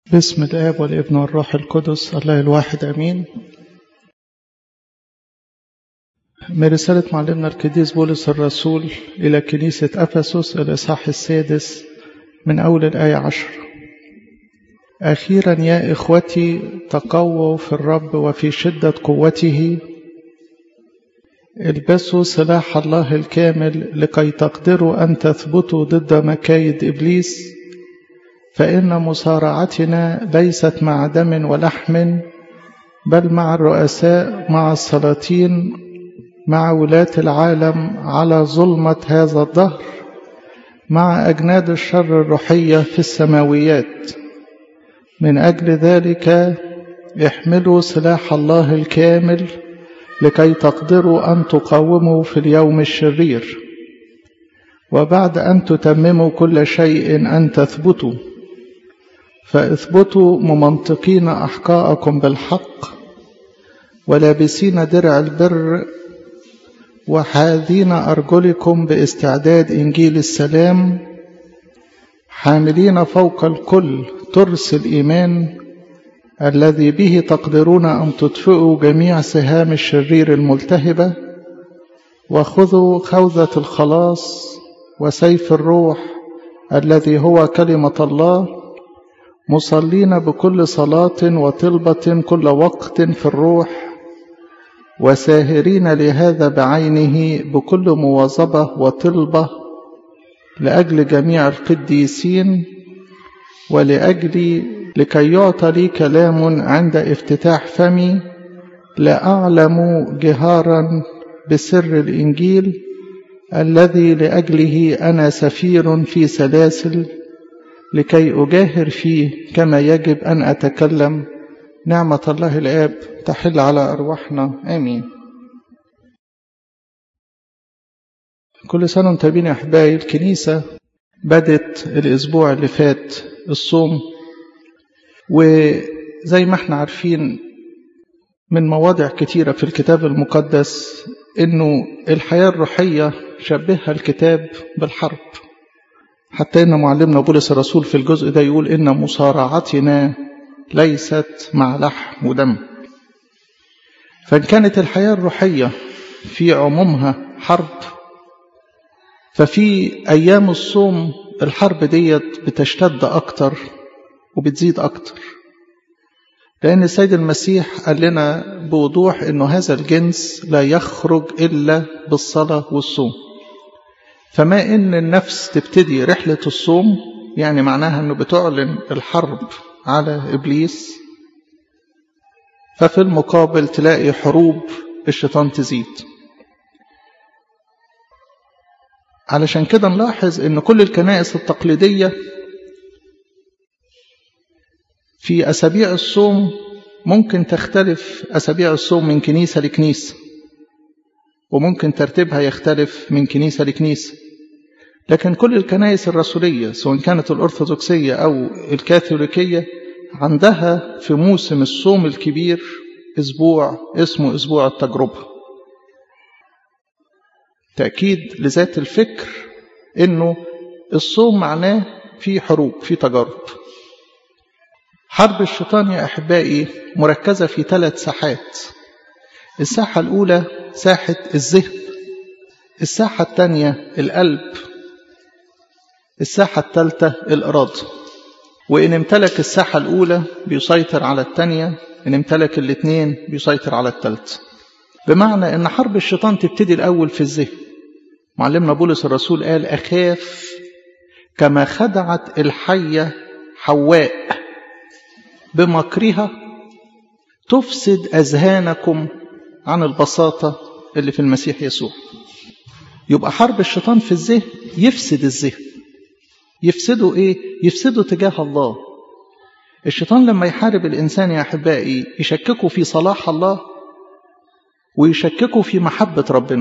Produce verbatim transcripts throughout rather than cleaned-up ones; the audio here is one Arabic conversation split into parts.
باسم الآب والابن والروح القدس الله الواحد أمين. من رسالة معلمنا القديس بولس الرسول إلى كنيسة أفسس الإصحاح السادس من أول الآية عشر. أخيرا يا إخوتي تقووا في الرب وفي شدة قوته، البسوا سلاح الله الكامل لكي تقدروا أن تثبتوا ضد مكايد إبليس، فإن مصارعتنا ليست مع دم ولحم بل مع الرؤساء، مع السلاطين، مع ولاة العالم على ظلمة هذا الدهر، مع أجناد الشر الروحية في السماويات. من أجل ذلك احملوا سلاح الله الكامل لكي تقدروا أن تقاوموا في اليوم الشرير، وبعد أن تتمموا كل شيء أن تثبتوا. فاثبتوا ممنطقين أحقاءكم بالحق، ولابسين درع البر، وحاذين أرجلكم باستعداد إنجيل السلام، حاملين فوق الكل ترس الإيمان الذي به تقدرون أن تطفئوا جميع سهام الشرير الملتهبة، وخذوا خوذة الخلاص وسيف الروح الذي هو كلمة الله، مصلين بكل صلاة وطلبة كل وقت في الروح، وساهرين لهذا بعينه بكل مواظبة وطلبة لأجل جميع القديسين، ولأجلي لكي يعطى لي كلام عند افتتاح فمي لا أعلم جهارا بسر الإنجيل الذي لأجله أنا سفير في سلاسل، لكي أجاهر فيه كما يجب أن أتكلم. نعمة الله الآب تحل على أرواحنا آمين. كل سنة وانتم طيبين يا أحبائي. الكنيسة بدت الأسبوع اللي فات الصوم، وزي ما احنا عارفين من مواضع كتيرة في الكتاب المقدس إنه الحياة الروحية شبهها الكتاب بالحرب، حتى إن معلمنا بولس الرسول في الجزء ده يقول إن مصارعتنا ليست مع لحم ودم. فإن كانت الحياة الروحية في عمومها حرب، ففي أيام الصوم الحرب ديت بتشتد أكتر وبتزيد أكتر، لأن السيد المسيح قال لنا بوضوح إنه هذا الجنس لا يخرج إلا بالصلاة والصوم. فما إن النفس تبتدي رحلة الصوم يعني معناها أنه بتعلن الحرب على إبليس، ففي المقابل تلاقي حروب الشيطان تزيد. علشان كده نلاحظ أن كل الكنائس التقليدية في أسابيع الصوم ممكن تختلف أسابيع الصوم من كنيسة لكنيسة، وممكن ترتيبها يختلف من كنيسة لكنيسة، لكن كل الكنائس الرسولية سواء كانت الأرثوذكسية أو الكاثوليكية عندها في موسم الصوم الكبير أسبوع اسمه أسبوع التجربة، تأكيد لذات الفكر إنه الصوم معناه في حروب، في تجارب. حرب الشيطان يا أحبائي مركزة في ثلاث ساحات. الساحة الأولى ساحة الذهن، الساحة الثانية القلب، الساحة الثالثة الإرادة. وإن امتلك الساحة الأولى بيسيطر على الثانية، إن امتلك الاثنين بيسيطر على الثالثة. بمعنى أن حرب الشيطان تبتدي الأول في الذهن. معلمنا بولس الرسول قال أخاف كما خدعت الحية حواء بمكرها تفسد أذهانكم عن البساطة اللي في المسيح يسوع. يبقى حرب الشيطان في الذهن يفسد الذهن. يفسده إيه؟ يفسده تجاه الله. الشيطان لما يحارب الإنسان يا أحبائي يشككه في صلاح الله ويشككه في محبة ربنا.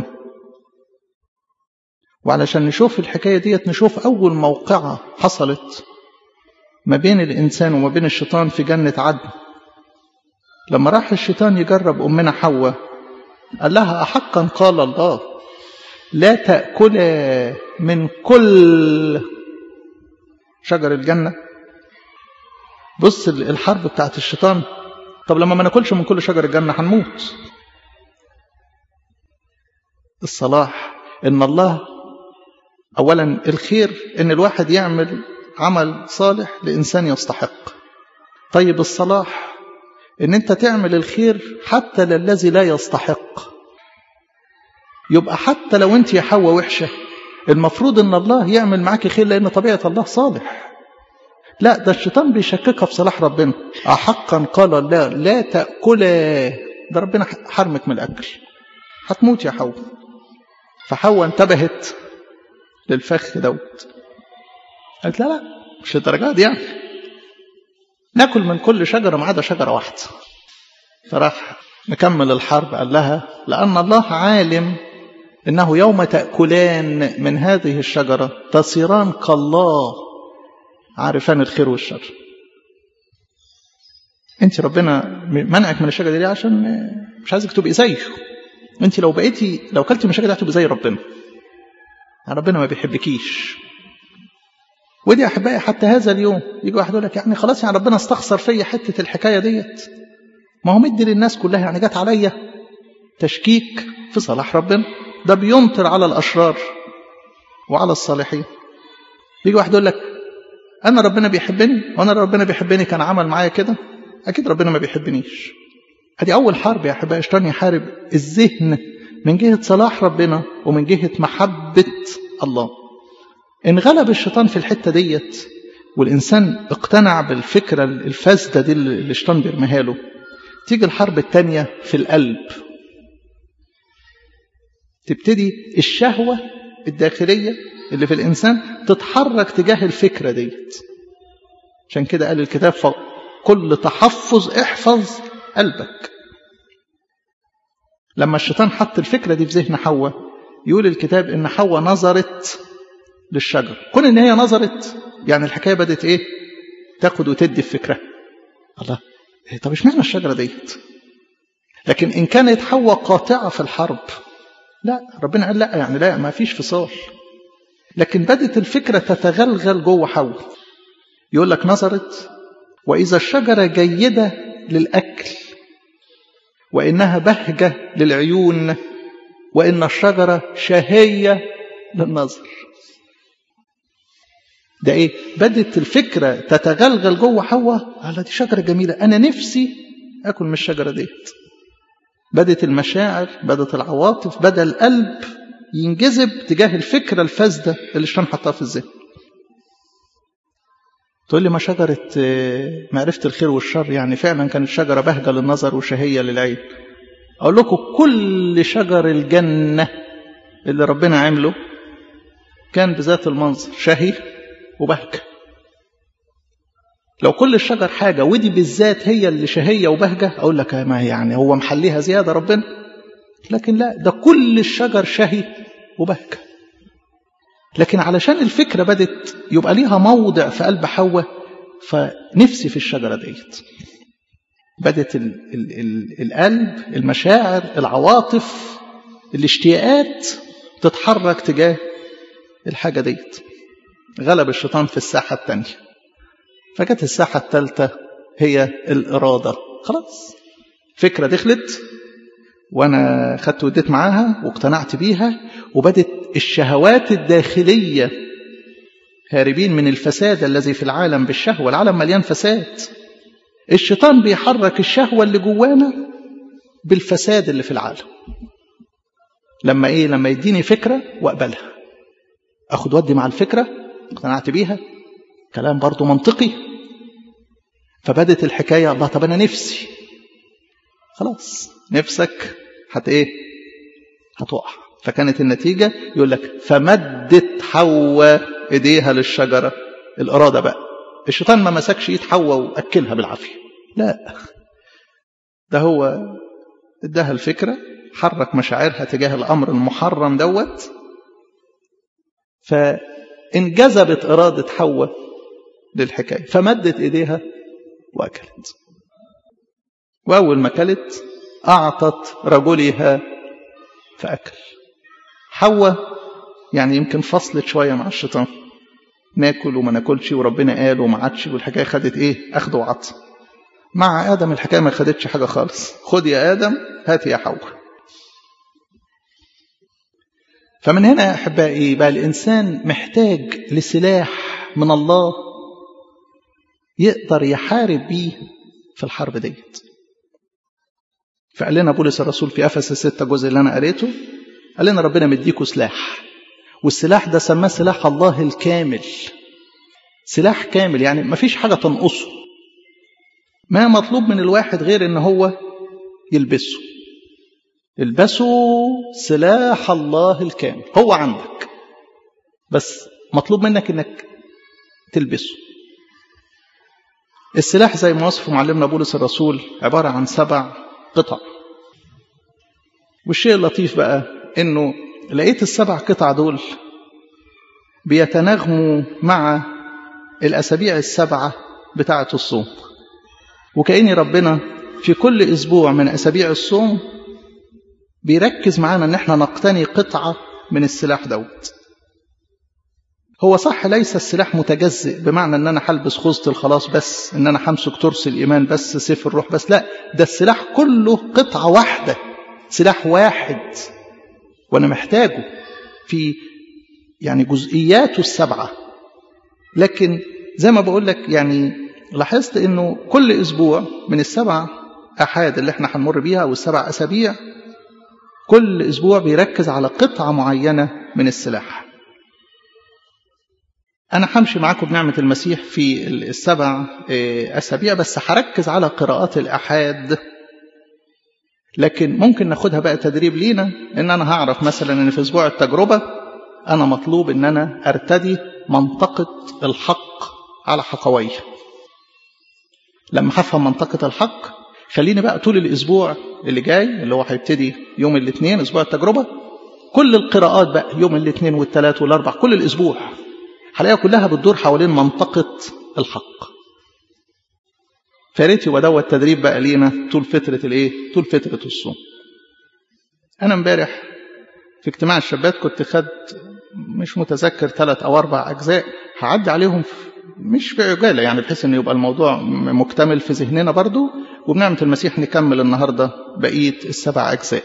وعلشان نشوف الحكاية ديت نشوف أول موقعة حصلت ما بين الإنسان وما بين الشيطان في جنة عدن. لما راح الشيطان يجرب أمنا حواء قال لها أحقا قال الله لا تأكل من كل شجر الجنة؟ بص الحرب بتاعت الشيطان. طب لما ما ناكلش من كل شجر الجنة هنموت. الصلاح ان الله اولا الخير ان الواحد يعمل عمل صالح لإنسان يستحق. طيب الصلاح ان انت تعمل الخير حتى للذي لا يستحق. يبقى حتى لو انت يا حواء وحشة المفروض ان الله يعمل معاك خير لان طبيعة الله صالح. لا ده الشيطان بيشككها في صلاح ربنا. أحقا قال الله لا تأكلا، ده ربنا حرمك من الأكل هتموت يا حواء. فحواء انتبهت للفخ دوت قالت لا لا مش الدرجات دي يعني، ناكل من كل شجرة ما عدا شجرة واحدة. فراح نكمل الحرب قال لها لأن الله عالم إنه يوم تأكلان من هذه الشجرة تصيران كالله عارفان الخير والشر. انت ربنا منعك من الشجرة دي عشان مش عايزك تبقي زيه. انت لو بقيتي لو كلتي من الشجرة دي هتبقي زي ربنا. ربنا ما بيحبكيش. ودي احبائي حتى هذا اليوم يجي واحد يقول لك يعني خلاص يعني ربنا استخسر فيا حته الحكايه ديت، ما هو مدي للناس كلها يعني جت عليا. تشكيك في صلاح ربنا ده بيمطر على الاشرار وعلى الصالحين. يجي واحد يقول لك انا ربنا بيحبني وانا ربنا بيحبني كان عمل معايا كده، اكيد ربنا ما بيحبنيش. ادي اول حرب يا احبائي الشيطان يحارب الذهن من جهه صلاح ربنا ومن جهه محبه الله. إن غلب الشيطان في الحتة ديت والإنسان اقتنع بالفكرة الفاسدة دي اللي الشيطان بيرميها له، تيجي الحرب التانية في القلب. تبتدي الشهوة الداخلية اللي في الإنسان تتحرك تجاه الفكرة ديت. عشان كده قال الكتاب كل تحفظ احفظ قلبك. لما الشيطان حط الفكرة دي في ذهن حواء يقول الكتاب إن حواء نظرت للشجر. كون ان هي نظرت يعني الحكايه بدت ايه تاخد وتدي في فكره. الله إيه طب اشمعنى الشجره ديت؟ لكن ان كانت حواء قاطعه في الحرب لا ربنا قال لا يعني لا ما فيش فصال. لكن بدت الفكره تتغلغل جوه حواء. يقول لك نظرت واذا الشجره جيده للاكل وانها بهجه للعيون وان الشجره شهيه للنظر. ده ايه؟ بدت الفكرة تتغلغل جوه حواء على دي شجرة جميلة انا نفسي اكل من الشجرة ديت. بدت المشاعر بدت العواطف بدا القلب ينجذب تجاه الفكرة الفاسدة اللي الشيطان حطها في الذهن. تقول لي ما شجرة معرفة الخير والشر يعني فعلا كانت شجرة بهجة للنظر وشهية للعين. اقول لكم كل شجر الجنة اللي ربنا عمله كان بذات المنظر شهي وبهجة. لو كل الشجر حاجة ودي بالذات هي اللي شهية وبهجة أقول لك ما يعني هو محليها زيادة ربنا. لكن لا ده كل الشجر شهي وبهجة. لكن علشان الفكرة بدت يبقى ليها موضع في قلب حواء فنفسي في الشجرة ديت. بدت ال ال ال القلب المشاعر العواطف الاشتياقات تتحرك تجاه الحاجة ديت. غلب الشيطان في الساحة الثانية. فجت الساحة الثالثة هي الإرادة. خلاص فكرة دخلت وأنا خدت وديت معاها واقتنعت بيها وبدت الشهوات الداخلية هاربين من الفساد الذي في العالم بالشهوة. العالم مليان فساد. الشيطان بيحرك الشهوة اللي جوانا بالفساد اللي في العالم. لما إيه؟ لما يديني فكرة وأقبلها أخد ودي مع الفكرة اقتنعت بيها كلام برضو منطقي. فبدت الحكاية الله طب أنا نفسي. خلاص نفسك هت إيه هتقع. فكانت النتيجة يقول لك فمدت حواء إيديها للشجرة. الإرادة بقى الشيطان ما مسكش إيد حواء وأكلها بالعافية لا ده هو اداها الفكرة حرك مشاعرها تجاه الأمر المحرم دوت. فانجذبت إرادة حواء للحكاية فمدت إيديها وأكلت. وأول ما أكلت أعطت رجلها فأكل. حواء يعني يمكن فصلت شوية مع الشيطان ناكل وما ناكلش وربنا قال وما عادش، والحكاية خدت ايه؟ اخد وعطى. مع آدم الحكاية ما خدتش حاجة خالص، خد يا آدم هات يا حواء. فمن هنا يا أحبائي بقى الإنسان محتاج لسلاح من الله يقدر يحارب بيه في الحرب ديت. فقال لنا بولس الرسول في أفسس ستة جزء اللي أنا قريته، قال لنا ربنا مديكوا سلاح، والسلاح ده سماه سلاح الله الكامل. سلاح كامل يعني ما فيش حاجة تنقصه، ما مطلوب من الواحد غير ان هو يلبسه. البسوا سلاح الله الكامل، هو عندك بس مطلوب منك انك تلبسه. السلاح زي ما وصفه معلمنا بولس الرسول عبارة عن سبع قطع. والشيء اللطيف بقى انه لقيت السبع قطع دول بيتناغموا مع الأسابيع السبعة بتاعة الصوم، وكأني ربنا في كل أسبوع من أسابيع الصوم بيركز معانا ان احنا نقتني قطعة من السلاح دوت. هو صح ليس السلاح متجزئ بمعنى ان انا هلبس خوذة الخلاص بس، ان انا همسك ترس الإيمان بس، سيف الروح بس، لا، ده السلاح كله قطعة واحدة، سلاح واحد، وانا محتاجه في يعني جزئياته السبعة. لكن زي ما بقول لك يعني لاحظت انه كل اسبوع من السبع احاد اللي احنا هنمر بيها او السبع اسابيع، كل اسبوع بيركز على قطعة معينة من السلاح. انا همشي معاكم بنعمة المسيح في السبع اسابيع، بس هركز على قراءات الاحاد، لكن ممكن ناخدها بقى تدريب لينا، ان انا هعرف مثلا ان في اسبوع التجربة انا مطلوب ان انا ارتدي منطقة الحق على حقوية. لما هفهم منطقة الحق خليني بقى طول الاسبوع اللي جاي اللي هو هيبتدي يوم الاثنين اسبوع التجربة، كل القراءات بقى يوم الاثنين والثلاث والاربع كل الاسبوع هلاقيها كلها بتدور حوالين منطقة الحق. فاريتي ودوت التدريب بقى لينا طول فترة الايه؟ طول فترة الصوم. انا امبارح في اجتماع الشابات كنت خدت مش متذكر ثلاث او اربع اجزاء، هعدي عليهم مش بعجالة يعني بحيث ان يبقى الموضوع مكتمل في ذهننا برضو، وبنعمة المسيح نكمل النهاردة بقية السبع اجزاء.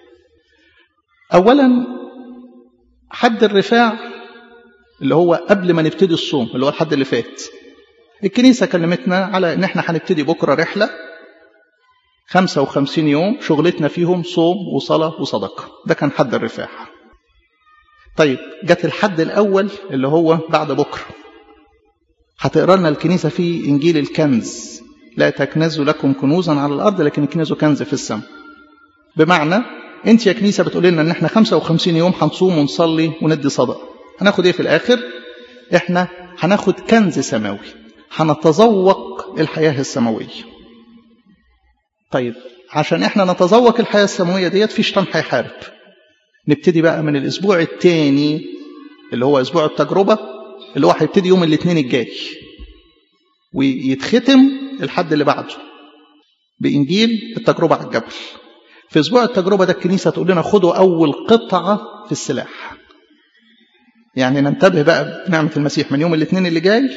اولا حد الرفاع اللي هو قبل ما نبتدي الصوم، اللي هو الحد اللي فات، الكنيسة كلمتنا على ان احنا هنبتدي بكرة رحلة خمسة وخمسين يوم شغلتنا فيهم صوم وصلاة وصدقة. ده كان حد الرفاع. طيب جت الحد الأول اللي هو بعد بكرة، هتقرأ لنا الكنيسة في إنجيل الكنز، لا تكنزوا لكم كنوزا على الأرض لكن الكنيسة كنز في السماء. بمعنى انت يا كنيسة بتقول لنا ان احنا خمسة وخمسين يوم هنصوم ونصلي وندي صدقة، هناخد ايه في الآخر؟ احنا هناخد كنز سماوي، هنتذوق الحياة السماوية. طيب عشان احنا نتذوق الحياة السماوية ديت في شيطان هيحارب. نبتدي بقى من الاسبوع الثاني اللي هو اسبوع التجربة، اللي هو هيبتدي يوم الاثنين الجاي ويتختم الحد اللي بعده بإنجيل التجربة على الجبل. في اسبوع التجربة ده الكنيسة تقول لنا خدوا اول قطعة في السلاح. يعني ننتبه بقى بنعمة المسيح من يوم الاثنين اللي جاي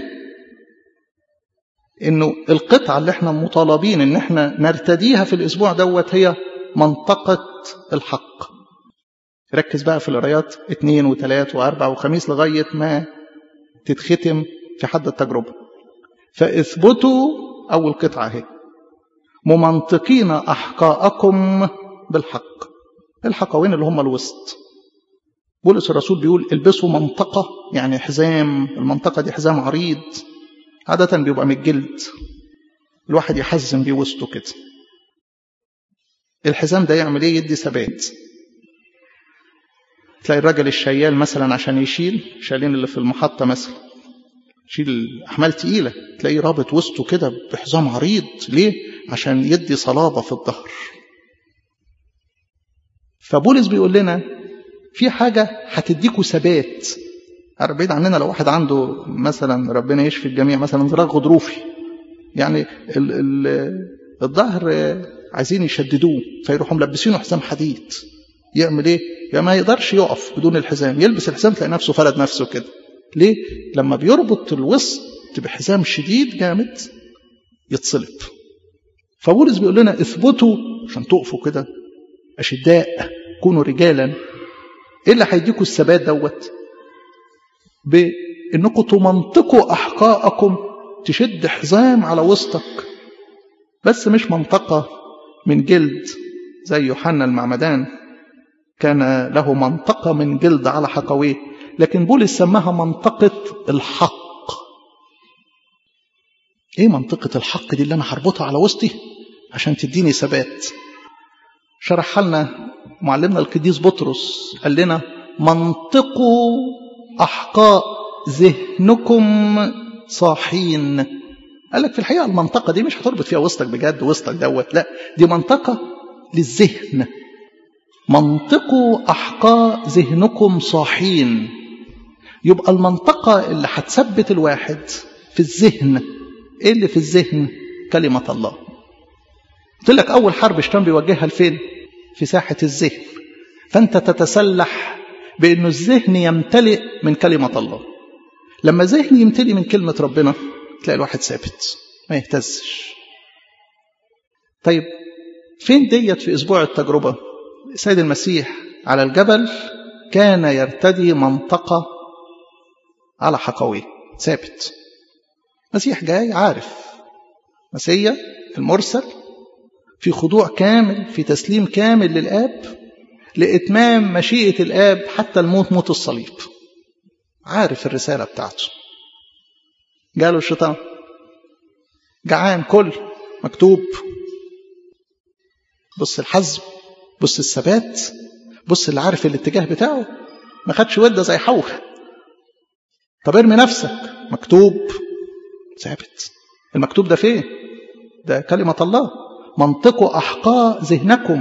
انه القطعة اللي احنا مطالبين ان احنا نرتديها في الاسبوع دوت هي منطقة الحق. ركز بقى في القرايات اثنين وثلاث واربع وخميس لغاية ما تتختم في حد التجربة. فاثبتوا اول قطعة اهي، ممنطقين احقاءكم بالحق. الحقوين اللي هم الوسط. بولس الرسول بيقول البسوا منطقة، يعني حزام. المنطقة دي حزام عريض عادة بيبقى من الجلد، الواحد يحزم بيه وسطه كده. الحزام ده يعمل ايه؟ يدي ثبات. تلاقي الراجل الشيال مثلا عشان يشيل شايلين اللي في المحطة مثلا، يشيل أحمال تقيلة، تلاقيه رابط وسطه كده بحزام عريض. ليه؟ عشان يدي صلابة في الظهر. فبولس بيقول لنا في حاجة هتديكوا ثبات. بعيد عننا لو واحد عنده مثلا ربنا يشفي الجميع مثلا انزلاق غضروفي، يعني ال ال الظهر عايزين يشددوه فيروحوا ملبسينه حزام حديد، يعمل ايه؟ يا ما يقدرش يقف بدون الحزام، يلبس الحزام تلاقي نفسه فلد نفسه كده. ليه؟ لما بيربط الوسط بحزام شديد جامد يتصلب. فبولس بيقول لنا اثبتوا عشان تقفوا كده أشداء، كونوا رجالا. ايه اللي هيديكوا الثبات دوت؟ بانكم تمنطقوا احقاءكم، تشد حزام على وسطك، بس مش منطقة من جلد زي يوحنا المعمدان كان له منطقة من جلد على حقويه، لكن بولس سماها منطقة الحق. ايه منطقة الحق دي اللي انا هربطها على وسطي عشان تديني ثبات؟ شرح لنا معلمنا القديس بطرس، قال لنا منطقوا أحقاء ذهنكم صاحين. قال لك في الحقيقة المنطقة دي مش هتربط فيها وسطك بجد، وسطك دوت لا، دي منطقة للذهن. منطقوا أحقاء ذهنكم صاحين. يبقى المنطقة اللي هتثبت الواحد في الذهن. ايه اللي في الذهن؟ كلمة الله. قلت لك أول حرب الشيطان بيوجهها لفين؟ في ساحة الذهن. فأنت تتسلح بأنه الذهن يمتلئ من كلمة الله. لما ذهن يمتلئ من كلمة ربنا تلاقي الواحد ثابت ما يهتزش. طيب فين ديت في أسبوع التجربة؟ السيد المسيح على الجبل كان يرتدي منطقة على حقويه ثابت. مسيح جاي عارف مسيح المرسل في خضوع كامل، في تسليم كامل للآب لإتمام مشيئة الآب حتى الموت، موت الصليب. عارف الرسالة بتاعته. جاله الشيطان جعان كل مكتوب. بص الحزم، بص الثبات، بص اللي عارف الاتجاه بتاعه، ما خدش ودة زي حوه. طب ارمي نفسك، مكتوب ثابت. المكتوب ده فين؟ ده كلمة الله. منطقوا أحقاء ذهنكم.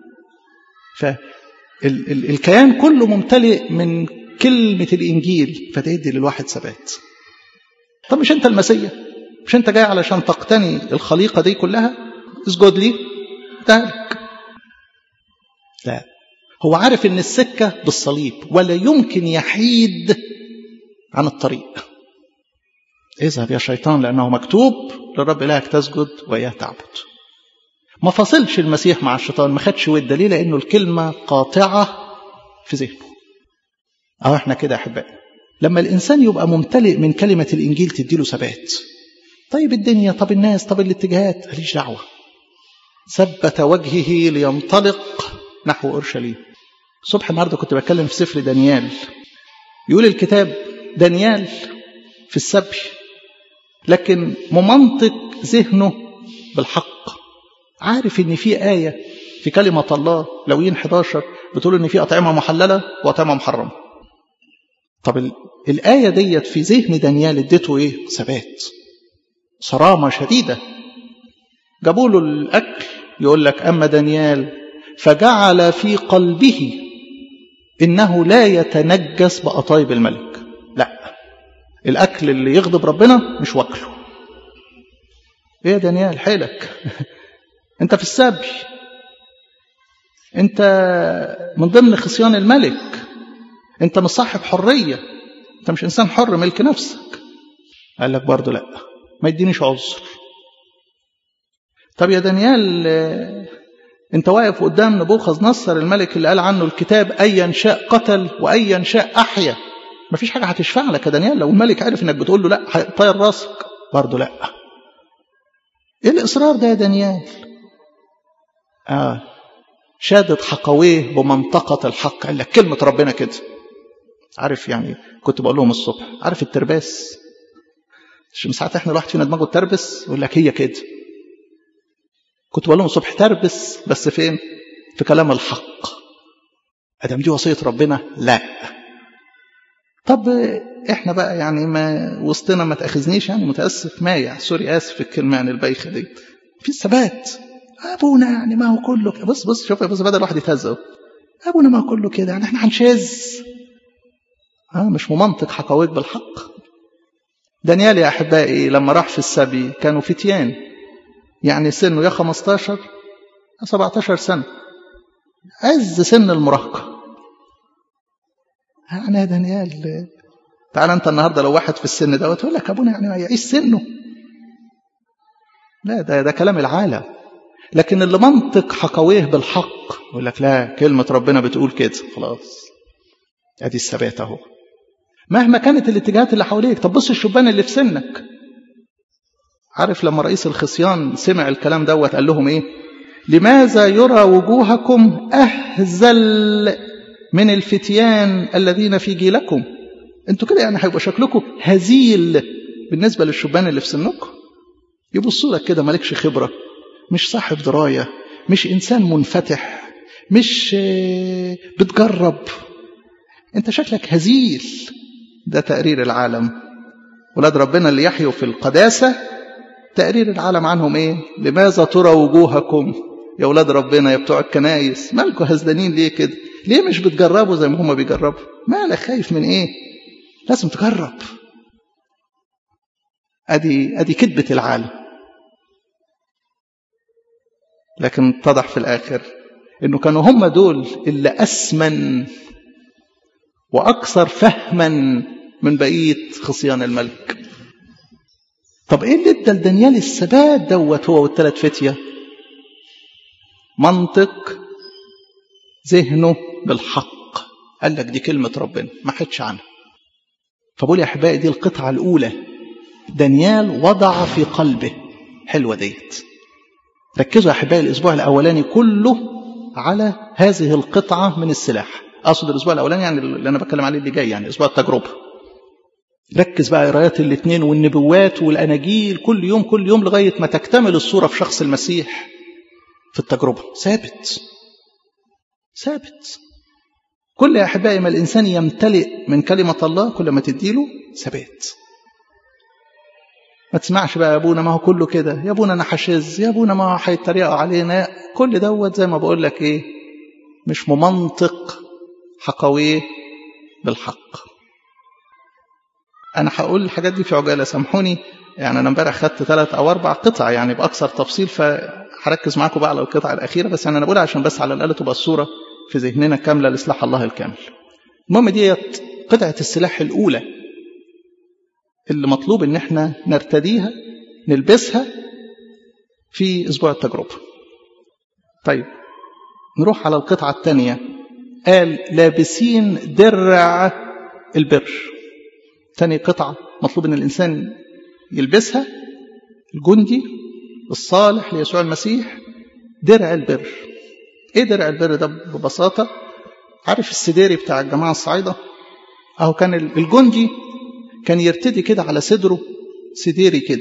فالكيان كله ممتلئ من كلمة الإنجيل، فتدي للواحد ثبات. طب مش أنت المسيح؟ مش أنت جاي علشان تقتني الخليقة دي كلها؟ اسجد لي تهلك. لا، هو عارف ان السكة بالصليب ولا يمكن يحيد عن الطريق. اذهب يا شيطان لأنه مكتوب للرب إلهك تسجد وإياه تعبد. ما فصلش المسيح مع الشيطان، ما خدش ود. دليل لأنه الكلمة قاطعة في ذهنه. أو احنا كده يا أحبائي، لما الإنسان يبقى ممتلئ من كلمة الإنجيل تديله ثبات. طيب الدنيا، طب الناس، طب الاتجاهات، ماليش دعوة. ثبت وجهه لينطلق نحو أورشليم. الصبح النهارده كنت بتكلم في سفر دانيال. يقول الكتاب دانيال في السبي، لكن ممنطق ذهنه بالحق. عارف ان في آية في كلمة الله لوين حداشر بتقول ان في أطعمة محللة وأطعمة محرمة. طب الآية ديت في ذهن دانيال اديته ايه؟ ثبات، صرامة شديدة. جابوا له الأكل، يقول لك أما دانيال فجعل في قلبه إنه لا يتنجس بأطايب الملك. لا، الأكل اللي يغضب ربنا مش واكله. إيه يا دانيال حيلك؟ أنت في السبي، أنت من ضمن خصيان الملك، أنت مش صاحب حرية، أنت مش إنسان حر ملك نفسك. قال لك برضو لا، ما يدينيش عذر. طب يا دانيال أنت واقف قدام نبوخذ نصر الملك اللي قال عنه الكتاب أيا شاء قتل وأيا شاء أحيا. ما فيش حاجة هتشفع لك يا دانيال لو الملك عرف إنك بتقول له لا طير راسك. برضو لا. إيه الإصرار ده يا دانيال؟ آه شادت حقويه بمنطقة الحق. قال لك كلمة ربنا كده. عارف يعني كنت بقول لهم الصبح، عارف الترباس؟ مش ساعات احنا الواحد فينا دماغه تربس يقول لك هي كده. كنت بقول لهم الصبح تربس بس فين؟ في كلام الحق. ادم دي وصية ربنا؟ لا. طب احنا بقى يعني ما وسطنا ما تاخذنيش يعني متاسف مايع، سوري اسف في الكلمه يعني البايخه دي. في الثبات. ابونا يعني ما هو كله كده. بص بص شوف بص بدل الواحد يتهزق. ابونا ما هو كله كده يعني احنا هنشاذ. اه مش ممنطق حقويك بالحق. دانيال يا احبائي لما راح في السبي كانوا فتيان، يعني سنه يا خمستاشر يا سبعتاشر سنه، عز سن المراهقه. يعني يا دانيال تعال أنت النهاردة لو واحد في السن ده وتقول لك أبونا يعني ما يعيش سنه، لا ده ده كلام العالم. لكن اللي منطق حقويه بالحق يقول لك لا، كلمة ربنا بتقول كده، خلاص ادي الثبات اهو مهما كانت الاتجاهات اللي حواليك. طب بص الشبان اللي في سنك، عارف لما رئيس الخصيان سمع الكلام دوت قال لهم ايه؟ لماذا يرى وجوهكم أهزل من الفتيان الذين في جيلكم؟ انتوا كده يعني هيبقى شكلكم هزيل بالنسبة للشبان اللي في سنكم. يبصوا لك كده مالكش خبرة، مش صاحب دراية، مش إنسان منفتح، مش بتجرب، انت شكلك هزيل. ده تقرير العالم. ولاد ربنا اللي يحيوا في القداسة تقرير العالم عنهم ايه؟ لماذا ترى وجوهكم؟ يا ولاد ربنا يا بتوع الكنايس، مالكوا هزدانين ليه كده؟ ليه مش بتجربوا زي ما هما بيجربوا؟ مالك خايف من ايه؟ لازم تجرب. ادي ادي كذبة العالم. لكن اتضح في الاخر انه كانوا هم دول اللي اسمن واكثر فهما من بقية خصيان الملك. طب ايه اللي ادى لدانيال الثبات دوت هو والثلاث فتية؟ منطق ذهنه بالحق. قال لك دي كلمة ربنا ما حدش عنها. فبقول يا احبائي دي القطعة الاولى دانيال وضع في قلبه. حلوة ديت. ركزوا يا احبائي الاسبوع الاولاني كله على هذه القطعة من السلاح. اقصد الاسبوع الاولاني يعني اللي انا بتكلم عليه اللي جاي، يعني اسبوع التجربة. ركز بقى قرايات الاثنين والنبوات والاناجيل كل يوم كل يوم لغاية ما تكتمل الصورة في شخص المسيح في التجربة. ثابت ثابت. كل يا احبائي ما الانسان يمتلئ من كلمة الله كل ما تديله ثبات. ما تسمعش بقى يا ابونا ما هو كله كده، يا ابونا انا حشز، يا ابونا ما هو هيتريقوا علينا. كل دوت زي ما بقول لك ايه، مش ممنطق حقويه بالحق. انا هقول الحاجات دي في عجاله، سامحوني. يعني انا امبارح خدت ثلاث او اربع قطع يعني باكثر تفصيل، فهركز معاكم بقى على القطعه الاخيره بس. يعني انا بقولها عشان بس على الاقل تبقى الصوره في ذهننا كامله لسلاح الله الكامل. المهم ديت قطعه السلاح الاولى اللي مطلوب ان احنا نرتديها نلبسها في اسبوع التجربه. طيب نروح على القطعه الثانيه. قال لابسين درع البر. ثاني قطعه مطلوب ان الانسان يلبسها الجندي الصالح ليسوع المسيح، درع البر. ايه درع البر ده؟ ببساطه عارف السديري بتاع الجماعه الصعيده؟ اهو كان الجندي كان يرتدي كده على صدره سديري كده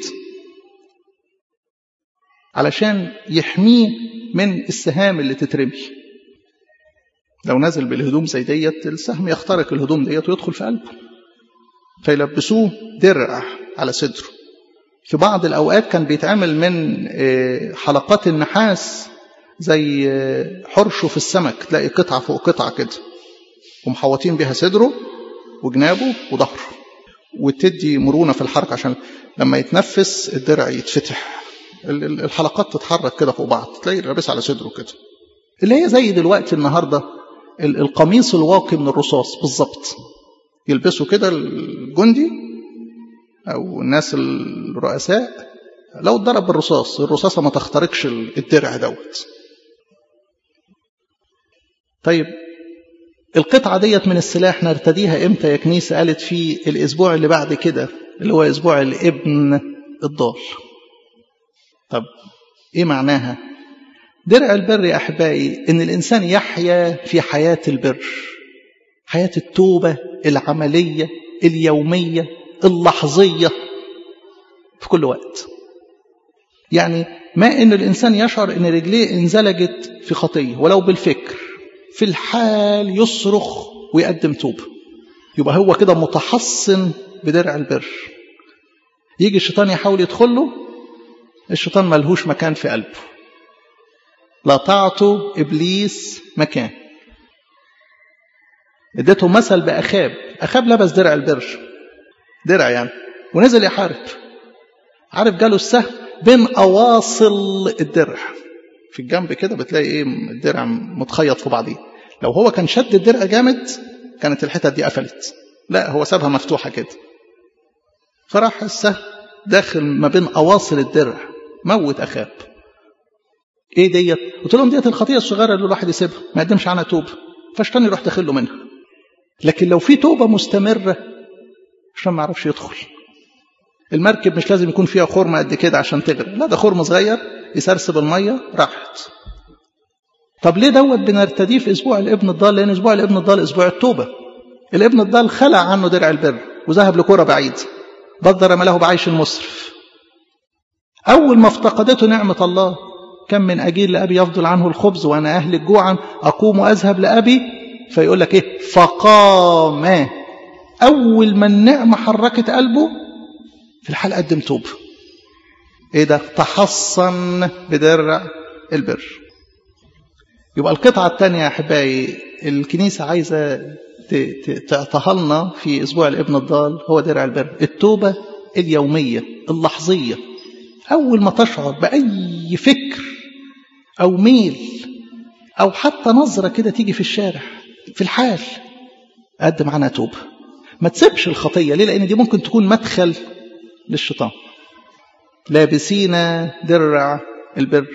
علشان يحميه من السهام اللي تترمي. لو نزل بالهدوم زي ديت السهم يخترق الهدوم ديت ويدخل في قلبه، فيلبسوه درع على صدره. في بعض الأوقات كان بيتعمل من حلقات النحاس زي حرشه في السمك، تلاقي قطعة فوق قطعة كده ومحوطين بها صدره وجنابه وظهره، وتدي مرونة في الحركة عشان لما يتنفس الدرع يتفتح، الحلقات تتحرك كده فوق بعض، تلاقي لابس على صدره كده، اللي هي زي دلوقتي النهاردة القميص الواقي من الرصاص بالظبط. يلبسوا كده الجندي أو الناس الرؤساء لو اتضرب بالرصاص الرصاصة ما تخترقش الدرع دوت. طيب القطعة ديت من السلاح نرتديها امتى يا كنيسة؟ قالت في الاسبوع اللي بعد كده اللي هو اسبوع الابن الضال. طب ايه معناها؟ درع البر يا احبائي ان الانسان يحيا في حياة البر، حياة التوبة العملية اليومية اللحظية في كل وقت. يعني ما ان الانسان يشعر ان رجليه انزلجت في خطية ولو بالفكر، في الحال يصرخ ويقدم توبة، يبقى هو كده متحصن بدرع البر. يجي الشيطان يحاول يدخل له، الشيطان ملهوش مكان في قلبه. لا تعطوا إبليس مكان. اديته مثل بأخاب. أخاب لبس درع البر، درع يعني، ونزل يحارب. عارف جاله السهم بين أواصل الدرع في الجنب كده، بتلاقي ايه الدرع متخيط في بعضيه. لو هو كان شد الدرع جامد كانت الحتة دي قفلت، لا هو سابها مفتوحة كده، فراح السهم داخل ما بين أواصر الدرع موت أخاب. ايه ديت؟ قلت لهم ديت الخطيئة الصغيرة اللي الواحد يسيبها ما يقدمش عنها توبة، فالشيطان يروح داخل له منها. لكن لو في توبة مستمرة الشيطان ما يعرفش يدخل. المركب مش لازم يكون فيها خرم قد كده عشان تغرق، لا ده خرم صغير يسرسب المية راحت. طب ليه دوت بنرتديه في اسبوع الابن الضال؟ لان اسبوع الابن الضال اسبوع التوبة. الابن الضال خلع عنه درع البر وذهب لكرة بعيد، بدر ماله بعيش المسرف. اول ما افتقدته نعمة الله، كم من اجيل لابي يفضل عنه الخبز وانا اهلك جوعا، اقوم واذهب لابي. فيقول لك ايه؟ فقام. اول ما النعمة حركت قلبه في الحال قدم توبة. ايه ده؟ تحصن بدرع البر. يبقى القطعة الثانية يا أحبائي الكنيسة عايزة تعطيها لنا في أسبوع الابن الضال هو درع البر، التوبة اليومية اللحظية. أول ما تشعر بأي فكر أو ميل أو حتى نظرة كده تيجي في الشارع في الحال قدم عنها توبة. ما تسيبش الخطية. ليه؟ لأن دي ممكن تكون مدخل للشيطان. لابسين درع البر.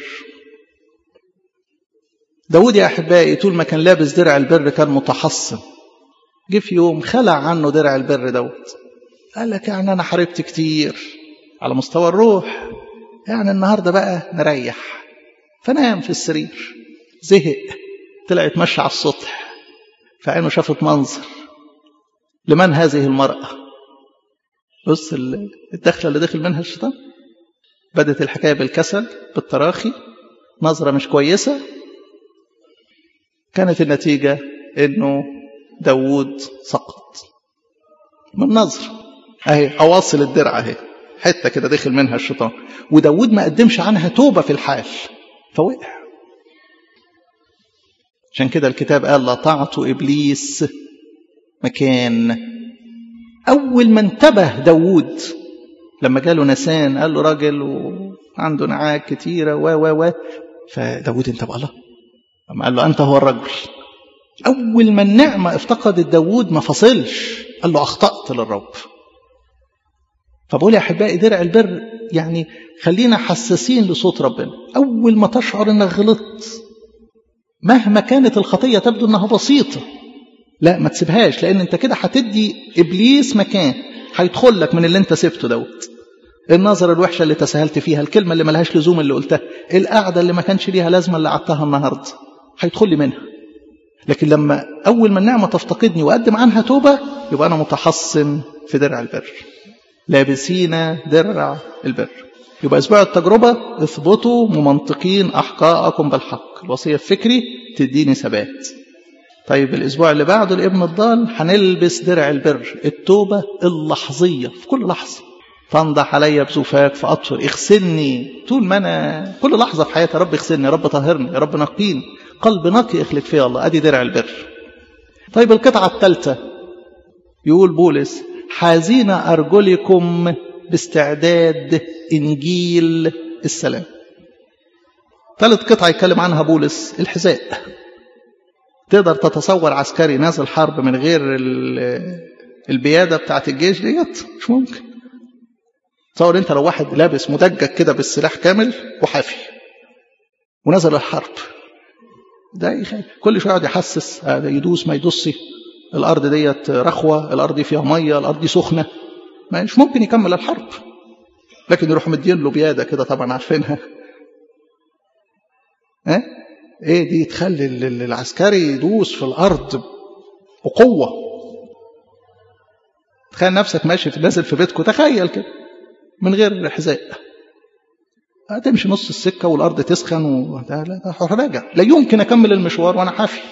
داود يا أحبائي طول ما كان لابس درع البر كان متحصن. جه في يوم خلع عنه درع البر دوت، قال لك يعني أنا حاربت كتير على مستوى الروح، يعني النهاردة بقى نريح. فنام في السرير، زهق، طلع يتمشى على السطح، فعينه شافت منظر. لمن هذه المرأة؟ بص الدخلة اللي دخل منها الشيطان. بدت الحكاية بالكسل بالتراخي، نظرة مش كويسة. كانت النتيجة انه داود سقط من نظر. اهي اواصل الدرع اهي حتة كده دخل منها الشيطان، وداود ما قدمش عنها توبة في الحال فوقع. عشان كده الكتاب قال لا طاعة إبليس مكان. أول ما انتبه داود لما جاله نسان قال له راجل وعنده نعاج كتيرة و و و فداود انتبه الله، أما قال له أنت هو الرجل. أول ما النعمة افتقدت داود ما فصلش، قال له أخطأت للرب. فبقول يا أحبائي درع البر يعني خلينا حساسين لصوت ربنا. أول ما تشعر أنك غلطت مهما كانت الخطية تبدو أنها بسيطة، لا ما تسيبهاش، لأن أنت كده هتدي إبليس مكان هيدخل لك من اللي أنت سبته دوت. النظرة الوحشة اللي تساهلت فيها، الكلمة اللي ملهاش لزوم اللي قلتها، القعدة اللي ما كانش ليها لازمة اللي قعدتها النهاردة، هيدخل لي منها. لكن لما أول ما النعمة تفتقدني وأقدم عنها توبة يبقى أنا متحصن في درع البر. لابسين درع البر. يبقى أسبوع التجربة اثبتوا ممنطقين أحقاءكم بالحق. الوصية الفكري تديني ثبات. طيب الأسبوع اللي بعده الابن الضال هنلبس درع البر، التوبة اللحظية في كل لحظة. تنضح علي بزفاك فأطهر، اغسلني طول ما أنا كل لحظة في حياتي. يا رب اغسلني، يا رب طهرني، يا رب نقيني، قلب نقي اخلق فيه الله. أدي درع البر. طيب القطعة الثالثة يقول بولس حازين أرجلكم باستعداد إنجيل السلام. ثالث قطعة يتكلم عنها بولس الحذاء. تقدر تتصور عسكري نازل حرب من غير البيادة بتاعت الجيش ديت؟ مش ممكن. تصور انت لو واحد لابس مدجج كده بالسلاح كامل وحافي ونزل الحرب، ده يخيل. كل شويه يقعد يحسس يدوس ما يدوسي، الارض ديت رخوه، الارض دي فيها ميه، الارض دي سخنه، مش ممكن يكمل الحرب. لكن يروحوا مدين له بياده كده، طبعا عارفينها. ها اه؟ ايه دي تخلي العسكري يدوس في الارض بقوه. تخيل نفسك ماشي في نازل في بيتكم، تخيل كده من غير حذاء، هتمشي نص السكه والارض تسخن و... لا لا راجع، لا يمكن اكمل المشوار وانا حافي.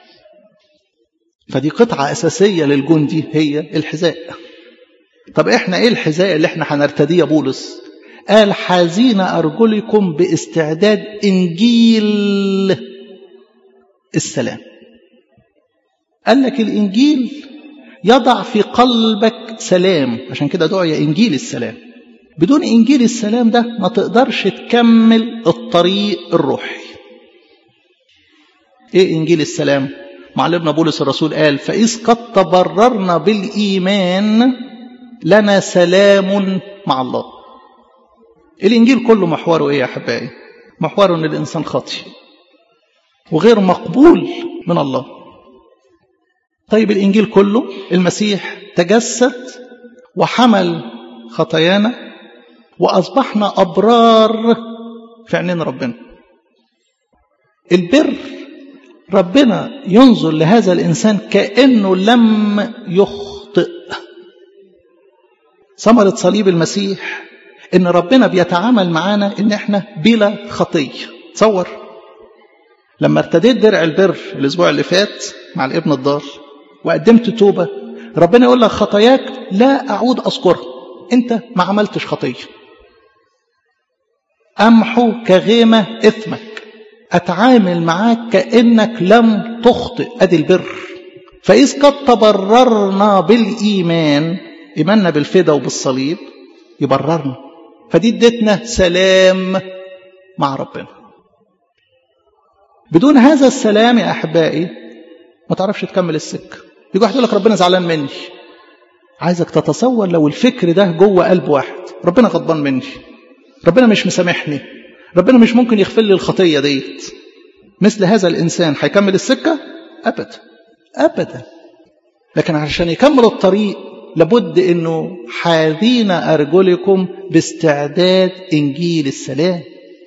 فدي قطعه اساسيه للجندي هي الحذاء. طب احنا ايه الحذاء اللي احنا هنرتديه يا بولس؟ قال حازين ارجلكم باستعداد انجيل السلام. قال لك الانجيل يضع في قلبك سلام، عشان كده دعي انجيل السلام. بدون انجيل السلام ده ما تقدرش تكمل الطريق الروحي. ايه انجيل السلام؟ معلمنا بولس الرسول قال فإذ قد تبررنا بالإيمان لنا سلام مع الله. الإنجيل كله محوره إيه يا أحبائي؟ محوره أن الإنسان خاطئ وغير مقبول من الله. طيب الإنجيل كله المسيح تجسد وحمل خطايانا وأصبحنا أبرار في عينين ربنا. البر ربنا ينظر لهذا الإنسان كأنه لم يخطئ. ثمرة صليب المسيح إن ربنا بيتعامل معانا إن إحنا بلا خطية. تصور لما ارتديت درع البر الأسبوع اللي فات مع الابن الضال وقدمت توبة، ربنا يقول لك خطاياك لا أعود أذكرها، أنت ما عملتش خطية. أمحو كغيمة إثمك، أتعامل معاك كأنك لم تخطئ. أدي البر. فإذ قد تبررنا بالإيمان، إيماننا بالفدا وبالصليب يبررنا، فدي ادتنا سلام مع ربنا. بدون هذا السلام يا أحبائي ما تعرفش تكمل السكة. يجي واحد يقول لك ربنا زعلان مني. عايزك تتصور لو الفكر ده جوه قلب واحد، ربنا غضبان مني، ربنا مش مسامحني، ربنا مش ممكن يغفر لي الخطية ديت. مثل هذا الإنسان هيكمل السكة؟ أبدا أبدا. لكن عشان يكمل الطريق لابد أنه حاذين أرجلكم باستعداد إنجيل السلام.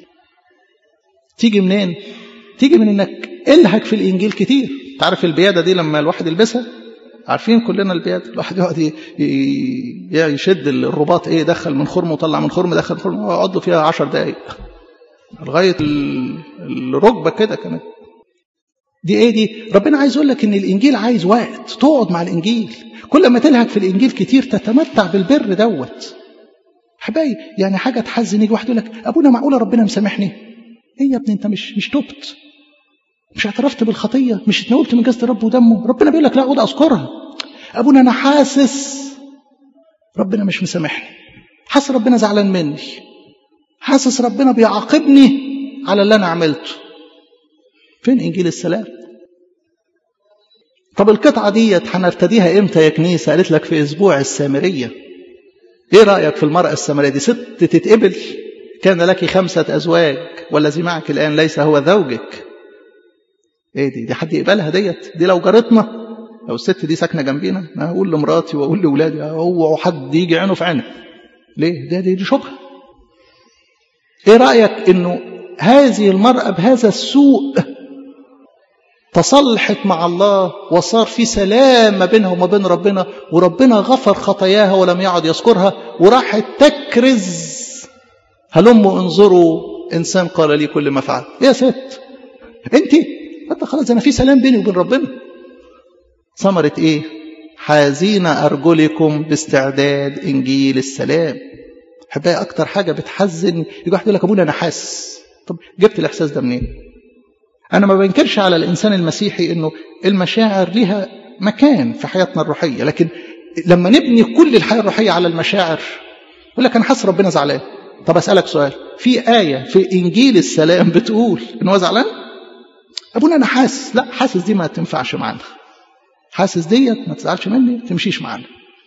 تيجي منين؟ تيجي من أنك إلهك في الإنجيل كتير. تعرف البيادة دي لما الواحد يلبسها، عارفين كلنا البيادة، الواحد يقعد يشد الرباط، ايه، دخل من خرم وطلع من خرم، دخل من خرم، ويقعد له فيها عشر دقايق لغاية الركبة كده كمان. دي ايه دي؟ ربنا عايز يقول لك ان الانجيل عايز وقت تقعد مع الانجيل. كل ما تلهك في الانجيل كتير تتمتع بالبر دوت. حبايبي يعني حاجة تحزن. يجي واحد يقول لك ابونا معقولة ربنا مسامحني؟ ايه يا ابني انت مش مش توبت؟ مش اعترفت بالخطية؟ مش اتناولت من جسد الرب ودمه؟ ربنا بيقول لك لا، اقعد اذكرها. ابونا انا حاسس ربنا مش مسامحني، حاسس ربنا زعلان مني، حاسس ربنا بيعاقبني على اللي انا عملته. فين انجيل السلام؟ طب القطعة ديت هنرتديها امتى يا كنيسة؟ قالت لك في اسبوع السامرية. ايه رأيك في المرأة السامرية دي؟ ست تتقبل، كان لك خمسة ازواج والذي معك الان ليس هو زوجك. ايه دي؟ دي حد يقبلها ديت؟ دي لو جارتنا، لو الست دي ساكنه جنبينا، انا اقول لمراتي واقول لاولادي هو حد يجي عينه في عينه ليه؟ ده دي, دي شبهه. ايه رايك انه هذه المراه بهذا السوء تصلحت مع الله وصار في سلام ما بينها وما بين ربنا، وربنا غفر خطاياها ولم يعد يذكرها، وراحت تكرز هلموا انظروا انسان قال لي كل ما فعل. يا ست انت انت خلاص انا في سلام بيني وبين ربنا. ثمرة ايه؟ حازين ارجلكم باستعداد انجيل السلام. حبايبي اكتر حاجه بتحزن يجي واحد يقول لك ابونا انا حاسس. طب جبت الاحساس ده منين؟ انا ما بنكرش على الانسان المسيحي انه المشاعر لها مكان في حياتنا الروحيه، لكن لما نبني كل الحياه الروحيه على المشاعر يقول لك انا حاسس ربنا زعلان. طب اسالك سؤال، في ايه في انجيل السلام بتقول ان هو زعلان؟ ابونا انا حاسس. لا، حاسس دي ما تنفعش معانا. حاسس ديت ما تزعلش مني، ما تمشيش معانا.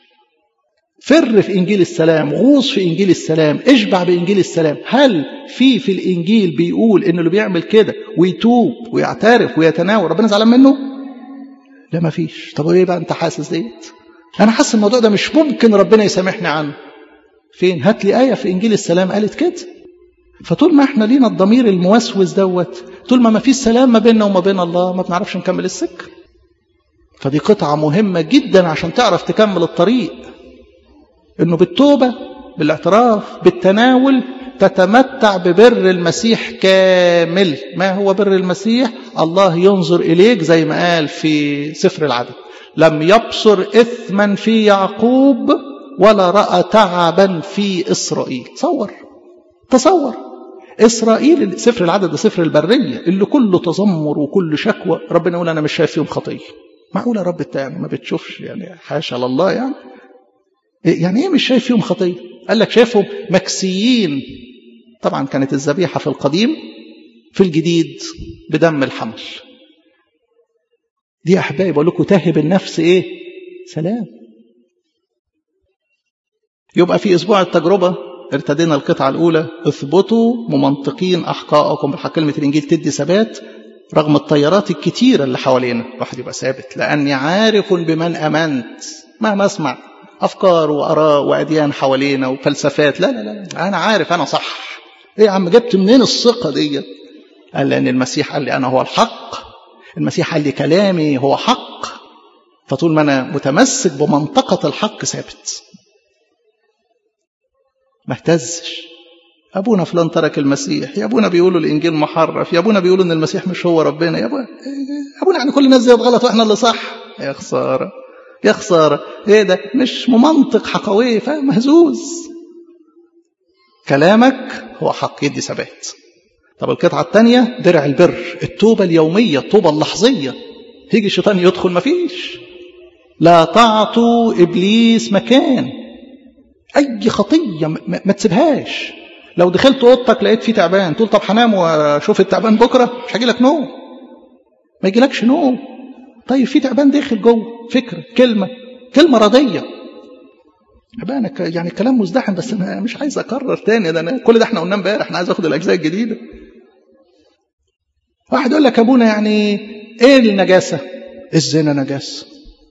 فر في انجيل السلام، غوص في انجيل السلام، اشبع بانجيل السلام. هل في في الانجيل بيقول ان اللي بيعمل كده ويتوب ويعترف ويتناول ربنا زعلان منه؟ لا، ما فيش. طب ايه بقى انت حاسس ديت؟ انا حاسس الموضوع ده مش ممكن ربنا يسامحني عنه. فين؟ هات لي ايه في انجيل السلام قالت كده. فطول ما احنا لينا الضمير الموسوس دوت، طول ما ما فيش سلام ما بيننا وما بين الله، ما بنعرفش نكمل السكه. فدي قطعه مهمه جدا عشان تعرف تكمل الطريق، انه بالتوبه، بالاعتراف، بالتناول تتمتع ببر المسيح كامل. ما هو بر المسيح؟ الله ينظر اليك زي ما قال في سفر العدد: لم يبصر اثما في يعقوب ولا راى تعبا في اسرائيل. تصور تصور إسرائيل، سفر العدد ده سفر البرية اللي كله تذمر وكل شكوى، ربنا يقول أنا مش شايف فيهم خطية. معقولة يا رب التاني ما بتشوفش؟ يعني حاشا لله. يعني يعني إيه مش شايف فيهم خطية؟ قال لك شايفهم مكسيين. طبعا كانت الذبيحة في القديم، في الجديد بدم الحمل. دي يا أحبائي بقول لكم تهب النفس إيه؟ سلام. يبقى في أسبوع التجربة ارتدينا القطعة الأولى، اثبتوا ممنطقين أحقائكم بالحق. كلمة الإنجيل تدي ثبات رغم التيارات الكتيرة اللي حوالينا، الواحد يبقى ثابت لأني عارف بمن أمنت. مهما أسمع أفكار وأراء وأديان حوالينا وفلسفات، لا لا لا أنا عارف أنا صح. إيه يا عم جبت منين الثقة دي؟ قال لأن المسيح قال لي أنا هو الحق، المسيح قال لي كلامي هو حق، فطول ما أنا متمسك بمنطقة الحق ثابت ما اهتزش. أبونا فلان ترك المسيح، يا أبونا بيقولوا الإنجيل محرف، يا أبونا بيقولوا إن المسيح مش هو ربنا، يا أبونا, أبونا يعني كل الناس زي غلط وإحنا اللي صح. يا خسارة يا خسارة، إيه ده مش ممنطق حقوي، فمهزوز. كلامك هو حق يدي ثبات. طب القطعة الثانية درع البر، التوبة اليومية، التوبة اللحظية. يجي الشيطان يدخل مفيش، لا تعطوا إبليس مكان. أي خطية ما تسيبهاش. لو دخلت أوضتك لقيت فيه تعبان تقول طب هنام وشوف التعبان بكرة، مش هيجي لك نوم، ما يجيلكش نوم. طيب في تعبان داخل جوه، فكرة، كلمة كلمة رضية. أنا يعني الكلام مزدحم بس أنا مش عايز أكرر تاني، ده أنا كل ده احنا قلنا امبارح، أنا عايز أخد الأجزاء الجديدة. واحد يقول لك أبونا يعني إيه النجاسة؟ الزنا نجاسة.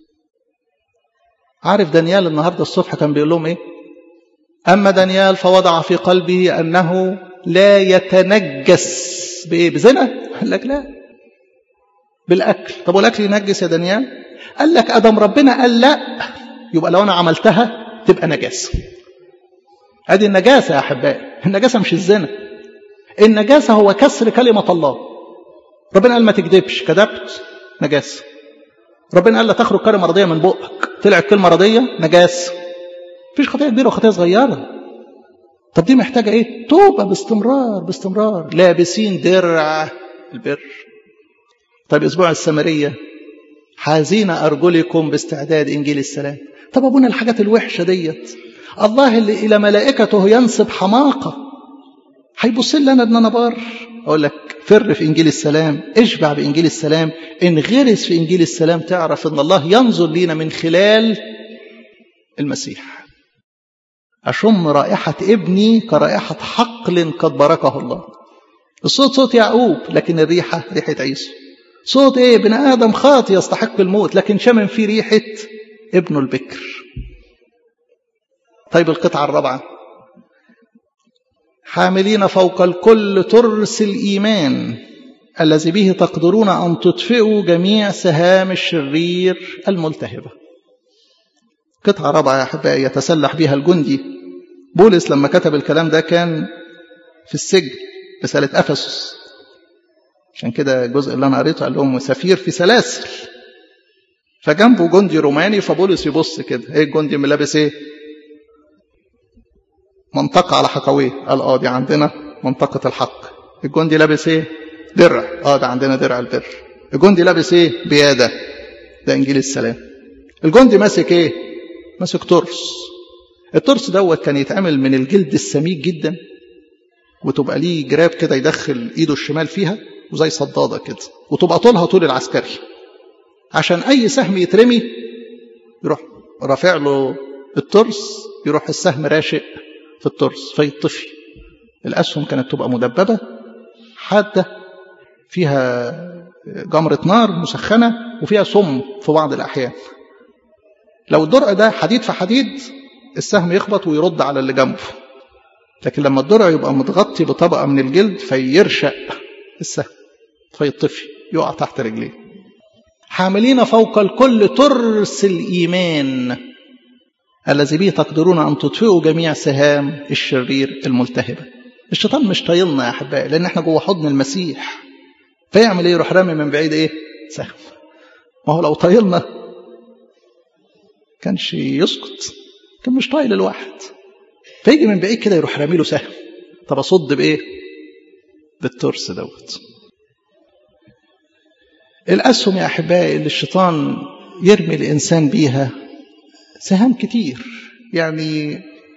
عارف دانيال النهاردة الصبح كان بيقول لهم إيه؟ أما دانيال فوضع في قلبه أنه لا يتنجس بإيه؟ بزنا؟ قال لك لا، بالأكل. طب والأكل ينجس يا دانيال؟ قال لك أدم ربنا قال لا، يبقى لو أنا عملتها تبقى نجاسة. هذه النجاسة يا أحبائي، النجاسة مش الزنا، النجاسة هو كسر كلمة الله. ربنا قال ما تكذبش، كذبت نجاسة. ربنا قال لا تخرج كلمة رضية من بقك، طلعت كلمة رضية نجاسة. مفيش خطيئة كبيرة وخطيئة صغيرة. طب دي محتاجة ايه؟ توبة باستمرار باستمرار، لابسين درع البر. طيب اسبوع السامرية، حازين ارجلكم باستعداد انجيل السلام. طب ابونا الحاجات الوحشة ديت، الله اللي الى ملائكته ينسب حماقة هيبص لي انا ان انا بار؟ اقول لك فر في انجيل السلام، اشبع بانجيل السلام، انغرس في انجيل السلام، تعرف ان الله ينظر لينا من خلال المسيح. أشم رائحة ابني كرائحة حقل قد باركه الله. الصوت صوت يعقوب لكن الريحة ريحة عيسى. صوت ايه؟ ابن آدم خاطئ يستحق الموت لكن شمم فيه ريحة ابنه البكر. طيب القطعة الرابعة، حاملين فوق الكل ترس الإيمان الذي به تقدرون أن تطفئوا جميع سهام الشرير الملتهبة. قطعة رابعة يا أحبائي يتسلح بها الجندي. بولس لما كتب الكلام ده كان في السجن، رسالة أفسس، عشان كده الجزء اللي أنا قريته قال لهم سفير في سلاسل، فجنبه جندي روماني، فبولس يبص كده، ايه الجندي اللي لابس ايه؟ منطقة على حقويه. قال اه دي عندنا منطقة الحق. الجندي لابس ايه؟ درع. اه ده عندنا درع البر. الجندي لابس ايه؟ بيادة. ده انجيل السلام. الجندي ماسك ايه؟ ماسك ترس. الترس دوت كان يتعمل من الجلد السميك جدا، وتبقى ليه جراب كده يدخل ايده الشمال فيها وزي صدادة كده، وتبقى طولها طول العسكري، عشان اي سهم يترمي يروح رافع له الترس، يروح السهم راشق في الترس فيطفي. الاسهم كانت تبقى مدببة حادة، فيها جمرة نار مسخنة وفيها سم في بعض الأحيان. لو الدرع ده حديد في حديد السهم يخبط ويرد على اللي جنبه، لكن لما الدرع يبقى متغطي بطبقة من الجلد فيرشق السهم فيطفي يقع تحت رجليه. حاملين فوق الكل ترس الإيمان الذي به تقدرون أن تطفئوا جميع سهام الشرير الملتهبة. الشيطان مش طايلنا يا أحبائي، لأن احنا جوه حضن المسيح، فيعمل ايه؟ يروح رامي من بعيد ايه؟ سهم. ما هو لو طايلنا كانش يسكت، كان مش طايل الواحد، فيجي من بعيد كده يروح رامي له سهم. طب اصد بايه؟ بالترس دوت. الاسهم يا احبائي اللي الشيطان يرمي الانسان بيها سهام كتير. يعني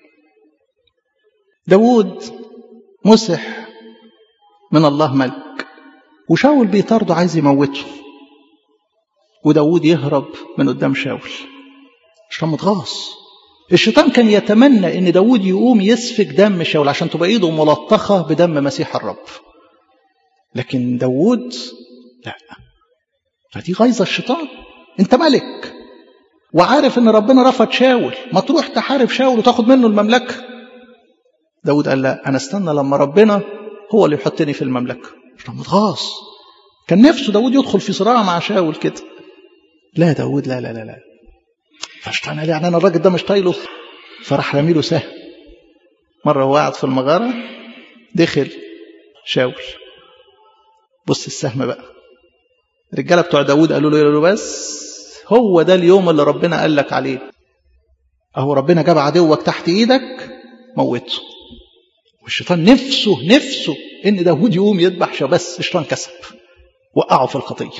داود مسح من الله ملك، وشاول بيطارده عايز يموته، وداود يهرب من قدام شاول. الشيطان متغاظ. الشيطان كان يتمنى ان داود يقوم يسفك دم شاول عشان تبقى ايده ملطخة بدم مسيح الرب، لكن داود لا. فدي غيظة الشيطان. انت ملك وعارف ان ربنا رفض شاول، ما تروح تحارب شاول وتاخد منه المملكة. داود قال لا، انا استنى لما ربنا هو اللي يحطني في المملكة. الشيطان متغاظ. كان نفسه داود يدخل في صراع مع شاول كده. لا داود لا لا لا لا. فاشتغل عليه، يعني انا الراجل ده مش طايله. فراح رميله سهم. مره هو قاعد في المغاره دخل شاول، بص السهم بقى. الرجاله بتوع داود قالوا له له بس هو ده اليوم اللي ربنا قال لك عليه، اهو ربنا جاب عدوك تحت ايدك موته. والشيطان نفسه نفسه ان داود يقوم يذبح شاول، بس الشيطان كسب وقعه في الخطيه.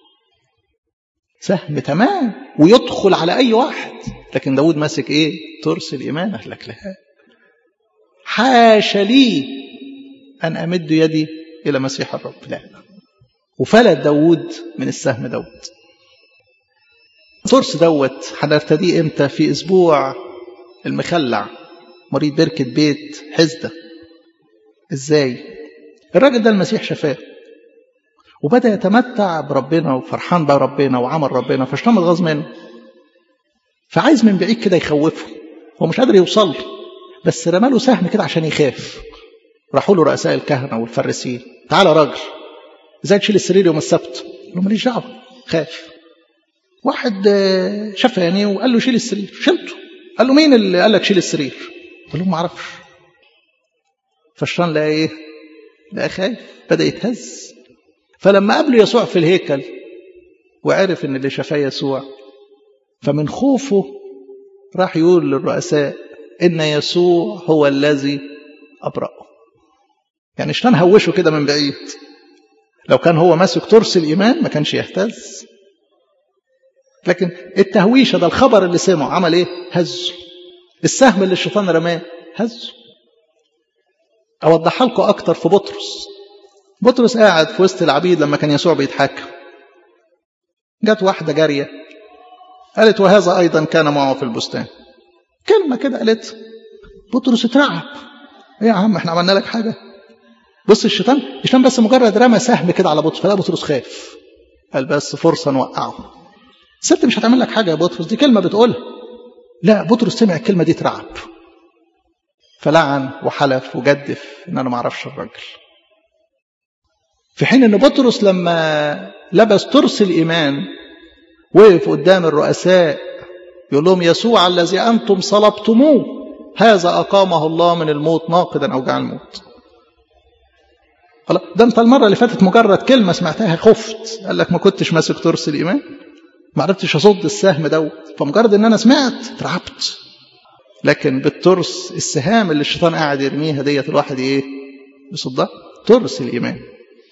سهم تمام ويدخل على أي واحد، لكن داود ماسك إيه؟ ترس الإيمان. قال لك لا، حاشا لي أن أمد يدي إلى مسيح الرب. لا، وفلت داود من السهم دوت. ترس دوت هنرتديه إمتى؟ في أسبوع المخلع، مريض بركة بيت حزدة. إزاي؟ الراجل ده المسيح شفاه وبدأ يتمتع بربنا وفرحان بربنا وعمل ربنا، فالشيطان متغاظ منه، فعايز من بعيد كده يخوفه. هو مش قادر يوصل، بس رمى له سهم كده عشان يخاف. راحوا له رؤساء الكهنة والفريسيين، تعالى راجل ازاي تشيل السرير يوم السبت؟ قال له ماليش دعوه، خاف. واحد شاف يعني وقال له شيل السرير، شلته. قال له مين اللي قال لك شيل السرير؟ قال له ما اعرفش. فالشيطان لقى ايه؟ لقى خايف، بدا يتهز. فلما قابله يسوع في الهيكل وعرف ان اللي شافاه يسوع، فمن خوفه راح يقول للرؤساء ان يسوع هو الذي ابرأه. يعني الشيطان هوشه كده من بعيد. لو كان هو ماسك ترس الايمان ما كانش يهتز، لكن التهويشه ده الخبر اللي سمعه عمل ايه؟ هزه. السهم اللي الشيطان رماه هزه. اوضحها لكم اكتر في بطرس. بطرس قاعد في وسط العبيد لما كان يسوع بيتحاكم، جت واحده جاريه قالت وهذا ايضا كان معه في البستان. كلمه كده قالت، بطرس اترعب. ايه يا عم احنا عملنا لك حاجه؟ بص الشيطان الشيطان بس مجرد رمى سهم كده على بطرس، فلا بطرس خاف، قال بس فرصه نوقعه. الست مش هتعمل لك حاجه يا بطرس، دي كلمه بتقولها. لا، بطرس سمع الكلمه دي اترعب، فلعن وحلف وجدف ان انا ما اعرفش الراجل. في حين ان بطرس لما لبس ترس الايمان وقف قدام الرؤساء يقول لهم يسوع الذي انتم صلبتموه هذا اقامه الله من الموت ناقدا اوجاع الموت. ده انت المره اللي فاتت مجرد كلمه سمعتها خفت، قال لك ما كنتش ماسك ترس الايمان، ما عرفتش اصد السهم دوت، فمجرد ان انا سمعت اترعبت. لكن بالترس السهام اللي الشيطان قاعد يرميها ديت الواحد ايه؟ يصدها. ترس الايمان.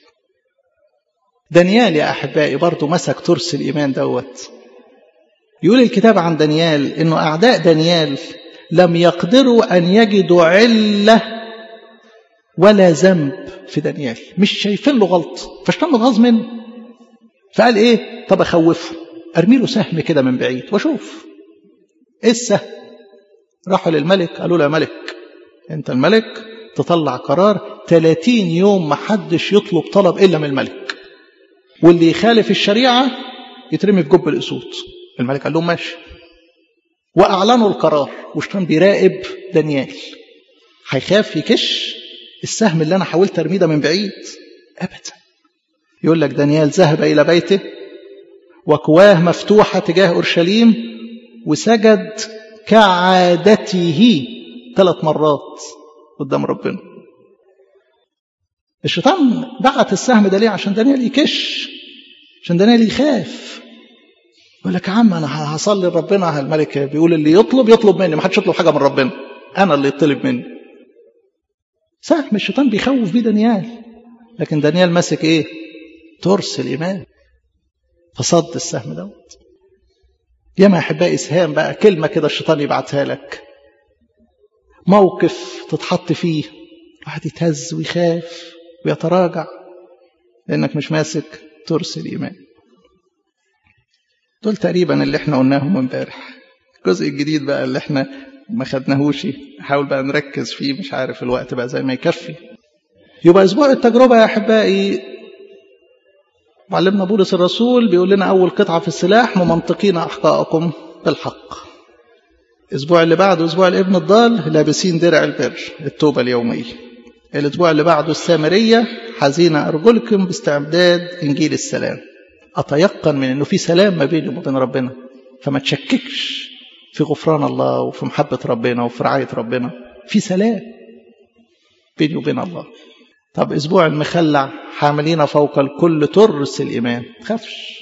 دانيال يا احبائي برضه مسك ترس الايمان دوت. يقول الكتاب عن دانيال انه اعداء دانيال لم يقدروا ان يجدوا عله ولا ذنب في دانيال، مش شايفين له غلط، فالشيطان متغاظ منه. فقال ايه؟ طب اخوفه، ارمي له سهم كده من بعيد واشوف ايه السهم. راحوا للملك قالوا له يا ملك انت الملك، تطلع قرار ثلاثين يوم ما حدش يطلب طلب الا من الملك، واللي يخالف الشريعه يترمي في جب الاسود. الملك قال لهم ماشي، واعلنوا القرار. والشيطان بيراقب دانيال، هيخاف يكش السهم اللي انا حاولت ارميه ده من بعيد؟ ابدا. يقول لك دانيال ذهب الى بيته وكواه مفتوحه تجاه اورشليم وسجد كعادته ثلاث مرات قدام ربنا. الشيطان بعت السهم ده ليه؟ عشان دانيال يكش، عشان دانيال يخاف. يقول لك يا عم انا هصلي لربنا، الملك بيقول اللي يطلب يطلب مني، ما حدش يطلب حاجه من ربنا، انا اللي يطلب مني. سهم الشيطان بيخوف بيه دانيال، لكن دانيال ماسك ايه؟ ترس الايمان، فصد السهم دوت. يا ما احبائي اسهام بقى، كلمه كده الشيطان يبعتها لك، موقف تتحط فيه واحد يتهز ويخاف ويتراجع لانك مش ماسك ترس الايمان. دول تقريبا اللي احنا قلناهم امبارح. الجزء الجديد بقى اللي احنا ما خدناهوش نحاول بقى نركز فيه، مش عارف الوقت بقى زي ما يكفي. يبقى اسبوع التجربة يا احبائي معلمنا بولس الرسول بيقول لنا اول قطعة في السلاح: ممنطقين احقائكم بالحق. الاسبوع اللي بعده اسبوع الابن الضال، لابسين درع البر، التوبة اليومية. الاسبوع اللي بعده السامرية، حزين ارجلكم باستعداد انجيل السلام. اتيقن من انه في سلام ما بيني وبين ربنا، فما تشككش في غفران الله وفي محبة ربنا وفي رعاية ربنا، في سلام بيني وبين الله. طب اسبوع المخلع، حاملين فوق الكل ترس الايمان، تخافش.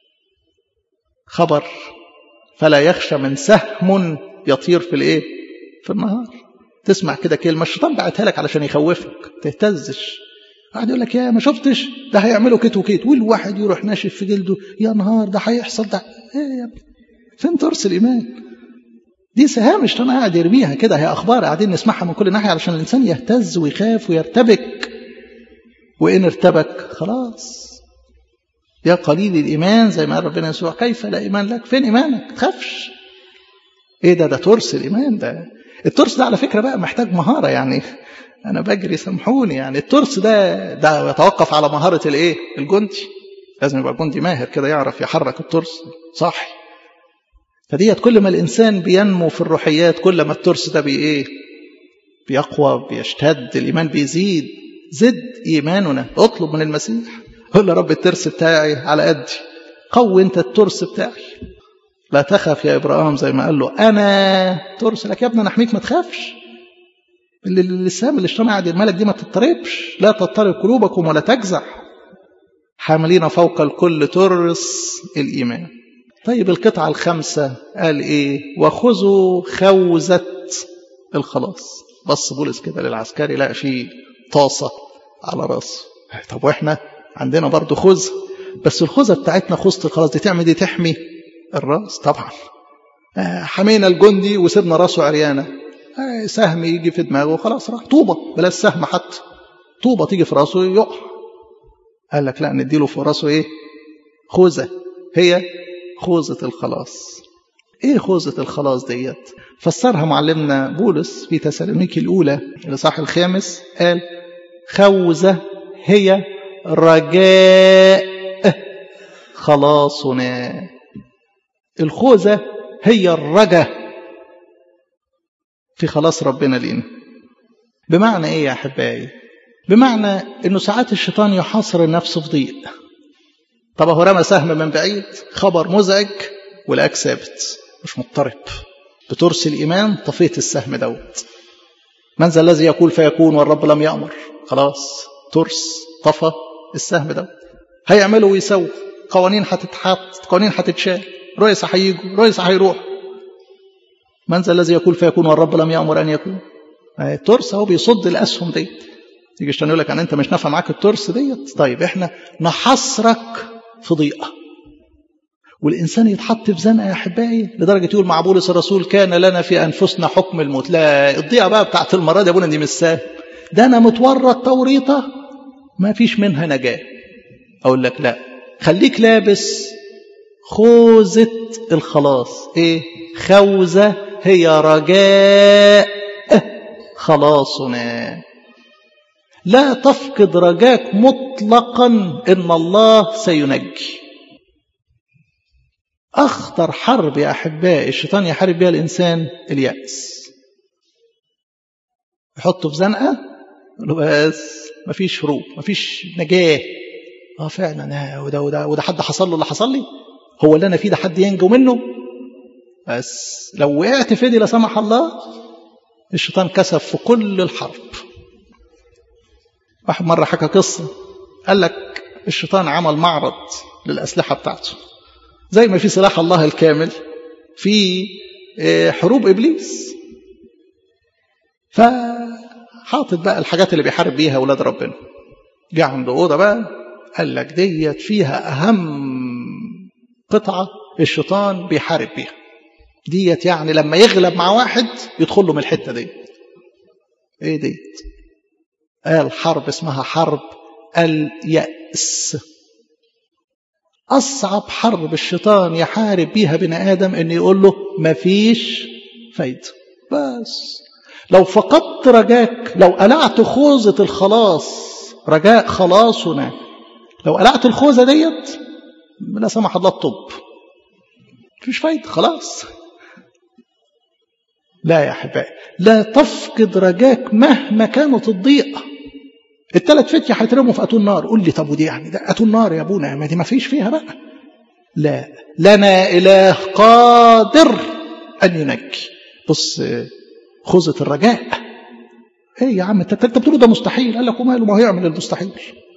خبر: فلا يخشى من سهم يطير في الايه؟ في النهار. تسمع كده كلمه الشيطان بعتها لك علشان يخوفك، تهتزش. قاعد يقول لك يا ما شفتش ده هيعملوا كت وكت، والواحد يروح ناشف في جلده، يا نهار ده هيحصل ده. ايه يا ابني؟ فين ترس الايمان؟ دي سهام الشيطان قاعد يرميها كده، هي اخبار قاعدين نسمعها من كل ناحيه علشان الانسان يهتز ويخاف ويرتبك. وان ارتبك خلاص يا قليل الايمان، زي ما قال ربنا يسوع: كيف لا ايمان لك؟ فين ايمانك؟ تخافش. ايه ده؟ ده ترس الايمان. ده الترس ده على فكره بقى محتاج مهاره، يعني انا بجري سامحوني، يعني الترس ده ده يتوقف على مهاره الايه؟ الجندي. لازم يبقى الجندي ماهر كده، يعرف يحرك الترس صح. فديت كل ما الانسان بينمو في الروحيات كل ما الترس ده بي ايه؟ بيقوى، بيشتد، الايمان بيزيد. زد ايماننا. اطلب من المسيح، قول له: رب الترس بتاعي على قدي، قوي انت الترس بتاعي. لا تخف يا ابراهيم، زي ما قال له: انا ترس لك يا ابني، انا احميك، ما تخافش. اللسان اللي اشتمع عند الملك دي ما تضطربش. لا تضطرب قلوبكم ولا تجزع، حاملين فوق الكل ترس الايمان. طيب القطعه الخامسه قال ايه؟ وخذوا خوذه الخلاص. بص بولس كده للعسكري، لقى فيه طاسه على راسه. طب واحنا عندنا برضو خوذه، بس الخوذه بتاعتنا خوذه الخلاص دي تعمل دي تحمي الراس طبعا. حمينا الجندي وسيبنا راسه عريانه، سهم يجي في دماغه وخلاص راح. طوبه، بلاش سهم حتى، طوبه تيجي في راسه يقع. قال لك لا، نديله في راسه ايه؟ خوذه، هي خوذه الخلاص. ايه خوذه الخلاص ديت؟ فسرها معلمنا بولس في تسالونيكي الاولى الاصحاح الخامس، قال: خوذه هي رجاء خلاصنا. الخوذه هي الرجاء في خلاص ربنا لينا. بمعنى ايه يا احبائي؟ بمعنى انه ساعات الشيطان يحاصر النفس في ضيق. طب هو رمى سهم من بعيد، خبر مزعج، ولقاك ثابت مش مضطرب. بترس الايمان طفيت السهم دوت. من ذا الذي يقول فيكون والرب لم يأمر؟ خلاص ترس طفى السهم دوت. هيعملوا ويسووا، قوانين هتتحط، قوانين هتتشال، رؤساء هيجوا، رؤساء هيروحوا. من ذا الذي يقول فيكون والرب لم يأمر ان يكون؟ الترس اهو بيصد الاسهم دي. يجي الشيطان يقول لك: انا انت مش نافع معاك الترس ديت. طيب احنا نحصرك في ضيقه، والإنسان يتحط في زنقة يا أحبائي لدرجة يقول مع بولس الرسول: كان لنا في أنفسنا حكم الموت. لا، الضيقة بقى بتاعت المرة دي يا ابونا دي مش سهل، ده أنا متورط توريطة ما فيش منها نجاة. أقول لك لا، خليك لابس خوذة الخلاص. إيه؟ خوذة هي رجاء خلاصنا. لا تفقد رجاك مطلقا إن الله سينجي. أخطر حرب يا أحبائي الشيطان يحارب بها الإنسان اليأس. يحطه في زنقة، بس مفيش هروب، مفيش نجاة. اه فعلا، وده وده وده حد حصل له اللي حصل لي، هو اللي أنا فيه ده حد ينجو منه؟ بس لو وقعت في دي لا سمح الله، الشيطان كسب في كل الحرب. واحد مرة حكى قصة، قال لك الشيطان عمل معرض للأسلحة بتاعته، زي ما في سلاح الله الكامل في حروب إبليس. فحاطط بقى الحاجات اللي بيحارب بيها أولاد ربنا. جاء عند أوضة بقى، قال لك ديت فيها أهم قطعة الشيطان بيحارب بيها. ديت يعني لما يغلب مع واحد يدخل له من الحتة دي. ايه ديت؟ قال حرب اسمها حرب اليأس. أصعب حرب الشيطان يحارب بيها بني آدم إن يقول له مفيش فايدة. بس لو فقدت رجاك، لو قلعت خوذة الخلاص، رجاء خلاصنا، لو قلعت الخوذة ديت لا سمح الله الطب مفيش فايدة خلاص. لا يا أحبائي، لا تفقد رجاك مهما كانت الضيقة. الثلاث فتية هيترموا في أتون نار. قول لي طب ودي يعني ده أتون نار يا أبونا، ما دي ما فيش فيها بقى. لا، لنا إله قادر أن ينجي. بص خوذة الرجاء. ايه يا عم انت بتقول ده مستحيل؟ قال لك وماله، ما هو يعمل المستحيل.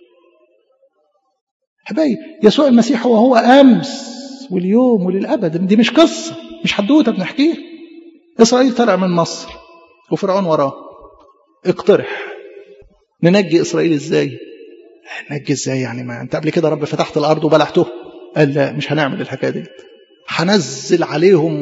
حبايبي يسوع المسيح هو هو امس واليوم وللابد. دي مش قصه، مش حدوته بنحكيها. اسرائيل طلع من مصر وفرعون وراه. اقترح ننجي اسرائيل ازاي؟ ننجي ازاي يعني؟ ما انت قبل كده رب فتحت الارض وبلعته. قال لا، مش هنعمل الحكايه دي. هنزل عليهم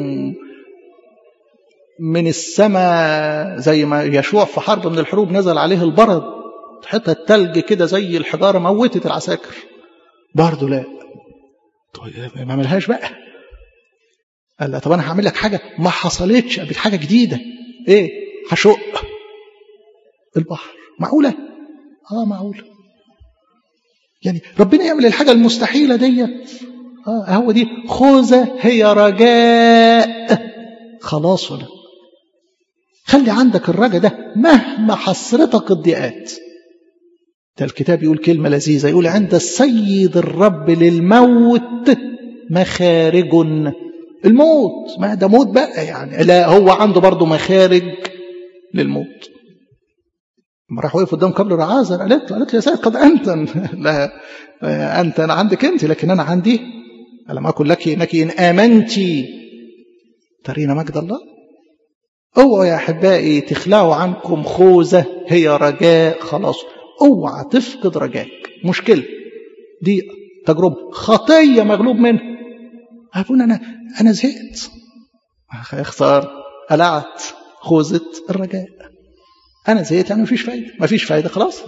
من السماء زي ما يشوع في حرب من الحروب نزل عليه البرد، حتى التلج كده زي الحجاره موتت العساكر. برضه لا. طيب ما عملهاش بقى. قال لا، طب انا هعمل لك حاجه ما حصلتش قبل، حاجه جديده. ايه؟ هشق البحر. معقوله؟ اه معقوله. يعني ربنا يعمل الحاجه المستحيله ديت. اه هو دي خوذه هي رجاء خلاصنا. خلي عندك الرجاء ده مهما حسرتك الضيقات. ده الكتاب يقول كلمة لذيذة، يقول عند السيد الرب للموت مخارج. الموت ما ده موت بقى يعني، لا هو عنده برضه مخارج للموت. لما راح وقف قدام قبر العازر قالت له قالت له يا سيد قد أنتن. لا أنت أنا عندك أنت، لكن أنا عندي ألم أقل لك إنك إن آمنتي ترين مجد الله. اوعوا يا أحبائي تخلعوا عنكم خوذة هي رجاء خلاص. اوعى تفقد رجاك. مشكلة، ضيقة، تجربة، خطية مغلوب منها. أبونا أنا أنا زهقت. اختار قلعت خوذة الرجاء. أنا زهقت يعني مفيش فايدة، مفيش فايدة خلاص.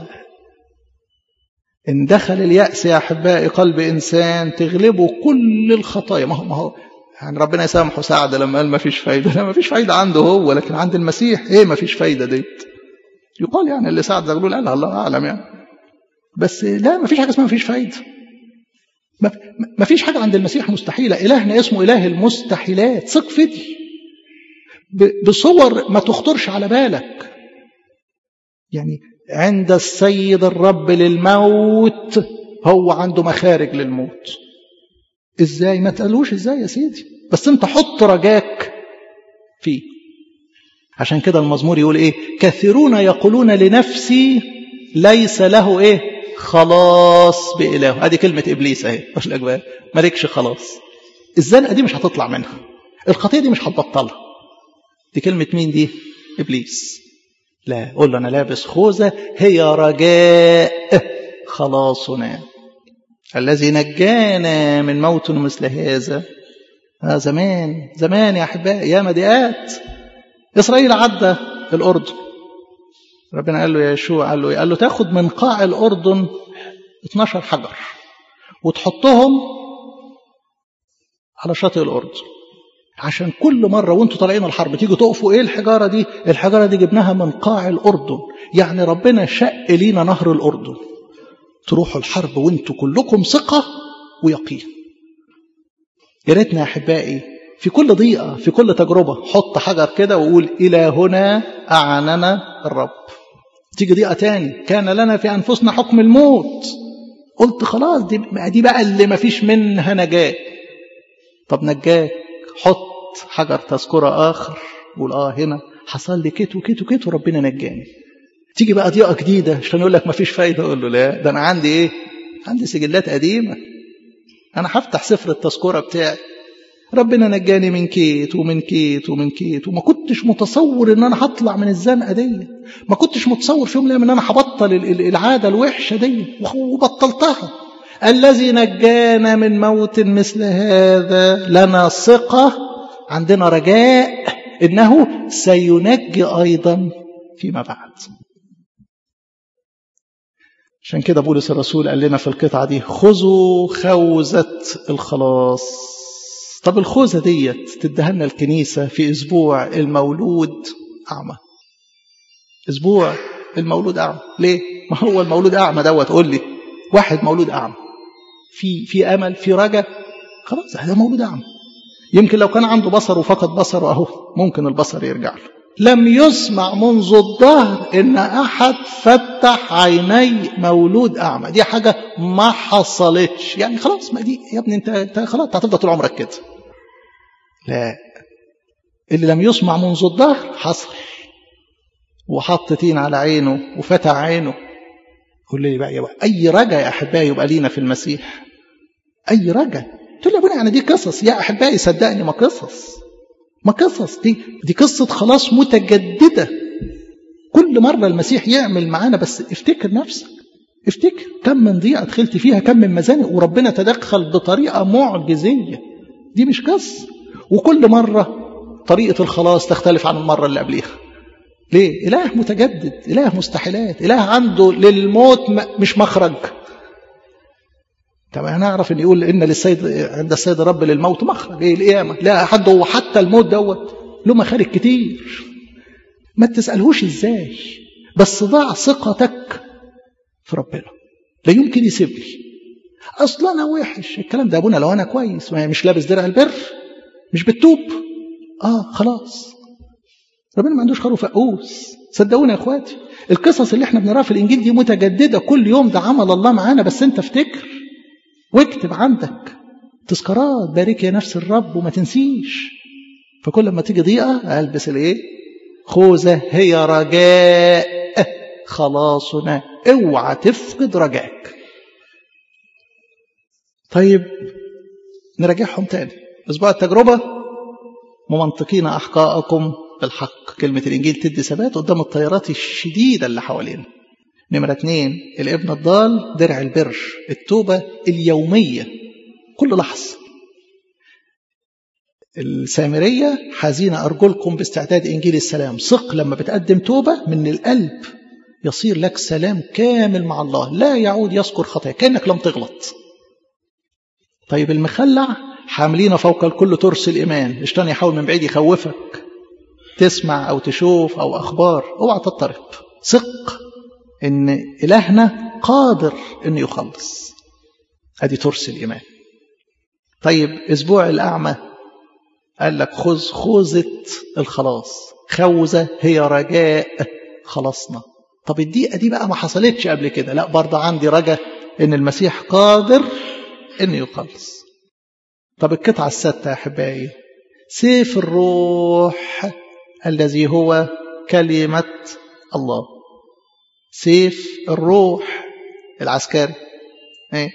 إن دخل اليأس يا أحبائي قلب إنسان تغلبه كل الخطايا. ما هو ما هو يعني ربنا يسامحه سعد لما قال مفيش فايدة. لا مفيش فايدة عنده هو، لكن عند المسيح إيه مفيش فايدة ديت. يقال يعني اللي سعد زغلول قالها الله أعلم يعني، بس لا مفيش حاجة اسمها مفيش فايدة. مفيش حاجة عند المسيح مستحيلة. إلهنا اسمه إله المستحيلات. ثق في دي بصور ما تخطرش على بالك. يعني عند السيد الرب للموت، هو عنده مخارج للموت. إزاي؟ ما تقلوش إزاي يا سيدي، بس أنت حط رجاك فيه. عشان كده المزمور يقول إيه؟ كثيرون يقولون لنفسي ليس له إيه؟ خلاص بإله. هذه كلمة إبليس أهي. مش لك بقى مالكش خلاص. الزنقة دي مش هتطلع منها، الخطية دي مش هتبطلها. دي كلمة مين دي؟ إبليس. لا، قول له أنا لابس خوذة هي رجاء خلاصنا الذي نجانا من موت مثل هذا. آه زمان زمان يا أحبائي، يا مديات إسرائيل عدى الأردن. ربنا قال له يا يشوع، قال له قال له تاخد من قاع الأردن اتناشر حجر وتحطهم على شاطئ الأردن، عشان كل مرة وانتوا طالعين الحرب تيجوا تقفوا. ايه الحجارة دي؟ الحجارة دي جبناها من قاع الأردن. يعني ربنا شق لينا نهر الأردن، تروحوا الحرب وانتوا كلكم ثقة ويقين. يا ريتنا يا أحبائي في كل ضيقة في كل تجربة حط حجر كده وقول إلى هنا أعاننا الرب. تيجي ضيقة تاني، كان لنا في أنفسنا حكم الموت، قلت خلاص دي, دي بقى اللي ما فيش منها نجاة. طب نجاك، حط حجر تذكرة آخر قول آه هنا حصل لي كت وكت وكت وربنا نجاني. تيجي بقى ضيقة جديدة عشان يقول لك ما فيش فايدة، أقول له لا، ده أنا عندي إيه؟ عندي سجلات قديمة. أنا هفتح سفر التذكرة بتاعي، ربنا نجاني من كيت ومن كيت ومن كيت، وما كنتش متصور ان انا هطلع من الزنقه دي. ما كنتش متصور في يوم من الايام ان انا هبطل العاده الوحشه دي، وبطلتها. الذي نجانا من موت مثل هذا لنا ثقه، عندنا رجاء انه سينجي ايضا فيما بعد. عشان كده بولس الرسول قال لنا في القطعة دي خذوا خوذة الخلاص. طب الخوذة ديت تدهنا الكنيسة في أسبوع المولود أعمى. أسبوع المولود أعمى ليه؟ ما هو المولود أعمى دوت قول لي واحد مولود أعمى في في أمل في رجاء، خلاص هذا مولود أعمى. يمكن لو كان عنده بصر وفقد بصره أهو ممكن البصر يرجع له. لم يسمع منذ الظهر إن أحد فتح عيني مولود أعمى، دي حاجة ما حصلتش. يعني خلاص ما دي يا ابني أنت أنت خلاص هتفضل طول عمرك كده. لا، اللي لم يسمع منذ الظهر حصل وحط تين على عينه وفتح عينه. قول لي بقى يبقى أي رجاء يا أحبائي يبقى لينا في المسيح؟ أي رجاء؟ تقول لي يا ابني يعني دي قصص. يا أحبائي صدقني ما قصص، ما قصص، دي دي قصة خلاص متجددة. كل مرة المسيح يعمل معانا. بس افتكر نفسك، افتكر كم من ضيعة دخلت فيها، كم من مزانق وربنا تدخل بطريقة معجزية. دي مش قصة. وكل مرة طريقة الخلاص تختلف عن المرة اللي قبليها. ليه؟ إله متجدد، إله مستحيلات، إله عنده للموت مش مخرج. طب هنعرف ان يقول ان للسيد عند السيد رب للموت مخرج. ايه القيامه؟ لا حد هو حتى الموت دوت له مخارج كتير. ما تسالهوش ازاي، بس ضع ثقتك في ربنا. لا يمكن يسيبني اصلا انا وحش. الكلام ده ابونا لو انا كويس مش لابس درع البر مش بتوب اه خلاص ربنا ما عندوش خروف فقوس. صدقوني يا اخواتي القصص اللي احنا بنراها في الانجيل دي متجدده كل يوم. ده عمل الله معانا. بس انت افتكر واكتب عندك تذكارات بارك يا نفس الرب وما تنسيش. فكل ما تيجي ضيقة ألبس الايه؟ خوذة هي رجاء خلاصنا. اوعى تفقد رجائك. طيب نراجعهم تاني. اسبوع التجربة ممنطقين أحقاءكم بالحق. كلمة الإنجيل تدي ثبات قدام التيارات الشديدة اللي حوالينا. نمرة اثنين الابن الضال درع البر، التوبة اليومية كل لحظة. السامرية حزينة أرجلكم باستعداد إنجيل السلام. ثق لما بتقدم توبة من القلب يصير لك سلام كامل مع الله لا يعود يذكر خطايا كأنك لم تغلط. طيب المخلع حاملين فوق الكل ترس الإيمان. الشيطان يحاول من بعيد يخوفك تسمع أو تشوف أو أخبار، اوعى تضطرب. ثق إن إلهنا قادر إنه يخلص. أدي ترس الإيمان. طيب أسبوع الأعمى قال لك خذ خوذة الخلاص. خوذة هي رجاء خلاصنا. طب الدقيقة دي بقى ما حصلتش قبل كده. لا برضه عندي رجاء إن المسيح قادر إنه يخلص. طب القطعة السادسة يا أحبائي سيف الروح الذي هو كلمة الله. سيف الروح العسكري ايه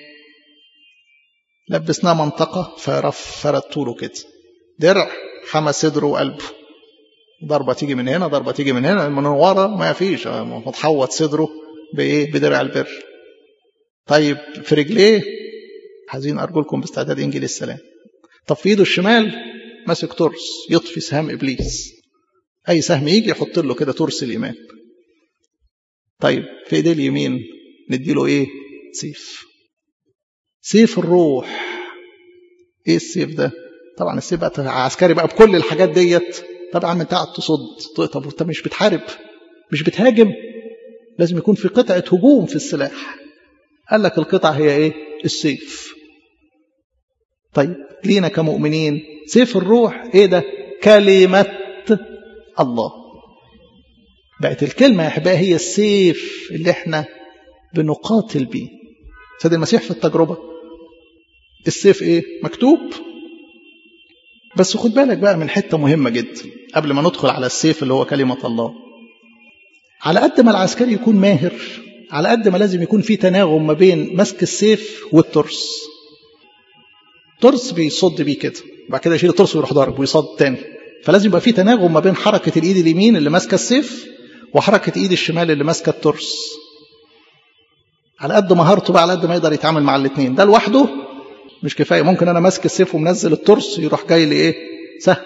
لبسناه منطقة فرف فرد طوله كده درع حمى صدره وقلبه. ضربة تيجي من هنا ضربة تيجي من هنا من ورا ما فيش متحوط صدره بايه بدرع البر. طيب في رجليه حزين أرجلكم باستعداد إنجيل السلام. طب في ايده الشمال ماسك ترس يطفي سهام إبليس. أي سهم يجي يحط له كده ترس الإيمان. طيب في ايديه اليمين نديله ايه؟ سيف. سيف الروح. ايه السيف ده؟ طبعا السيف بقى عسكري بقى بكل الحاجات ديت. طبعا انت قاعد تصد. طب انت مش بتحارب مش بتهاجم لازم يكون في قطعة هجوم في السلاح. قال لك القطعة هي ايه؟ السيف. طيب لينا كمؤمنين سيف الروح ايه ده؟ كلمة الله. بقت الكلمة يا أحبائي هي السيف اللي احنا بنقاتل بيه. سيد المسيح في التجربة السيف ايه؟ مكتوب. بس خد بالك بقى من حتة مهمة جدا قبل ما ندخل على السيف اللي هو كلمة الله. على قد ما العسكري يكون ماهر على قد ما لازم يكون في تناغم ما بين مسك السيف والترس. ترس بيصد بيه كده بعد كده يشيل الترس ويروح ضارب ويصد تاني. فلازم يبقى في تناغم ما بين حركة الإيد اليمين اللي ماسكة السيف وحركة إيد الشمال اللي ماسكة الترس. على قد مهارته بقى على قد ما يقدر يتعامل مع الاثنين. ده لوحده مش كفاية. ممكن أنا ماسك السيف ومنزل الترس يروح جاي لي إيه؟ سهل.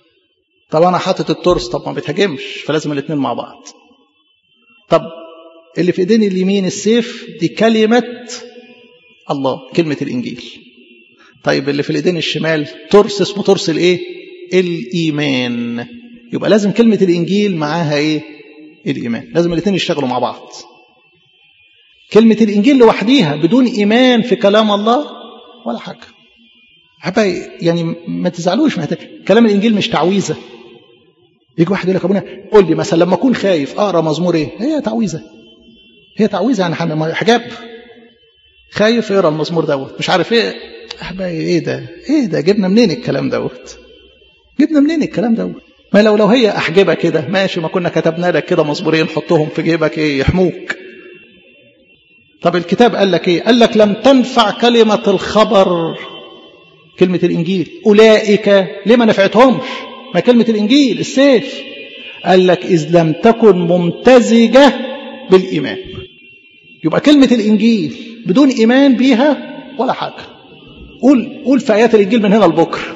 طب أنا حاطط الترس طب ما بتهاجمش فلازم الاثنين مع بعض. طب اللي في ايدين اليمين السيف دي كلمة الله، كلمة الإنجيل. طيب اللي في الايدين الشمال ترس، اسمه ترس الايه؟ الإيمان. يبقى لازم كلمة الإنجيل معاها ايه؟ الإيمان. لازم الاثنين يشتغلوا مع بعض. كلمة الإنجيل لوحديها بدون إيمان في كلام الله ولا حاجة. حبايبي يعني ما تزعلوش، ما كلام الإنجيل مش تعويذة. يجي واحد يقول لك ابونا قول لي مثلا لما اكون خايف اقرا مزمور ايه؟ هي تعويذه. هي تعويذه يعني حجاب. خايف اقرا المزمور دوت، مش عارف ايه. حبايبي ايه ده؟ ايه ده؟ جبنا منين الكلام دوت؟ جبنا منين الكلام دوت؟ ما لو لو هي احجبه كده ماشي، ما كنا كتبنا لك كده مزمورين حطهم في جيبك ايه يحموك. طب الكتاب قال لك ايه؟ قال لك لم تنفع كلمه الخبر، كلمه الانجيل. اولئك ليه ما نفعتهمش؟ ما كلمة الإنجيل السيف. قال لك إذ لم تكن ممتزجة بالإيمان. يبقى كلمة الإنجيل بدون إيمان بيها ولا حاجة. قول قول في آيات الإنجيل من هنا لبكرة.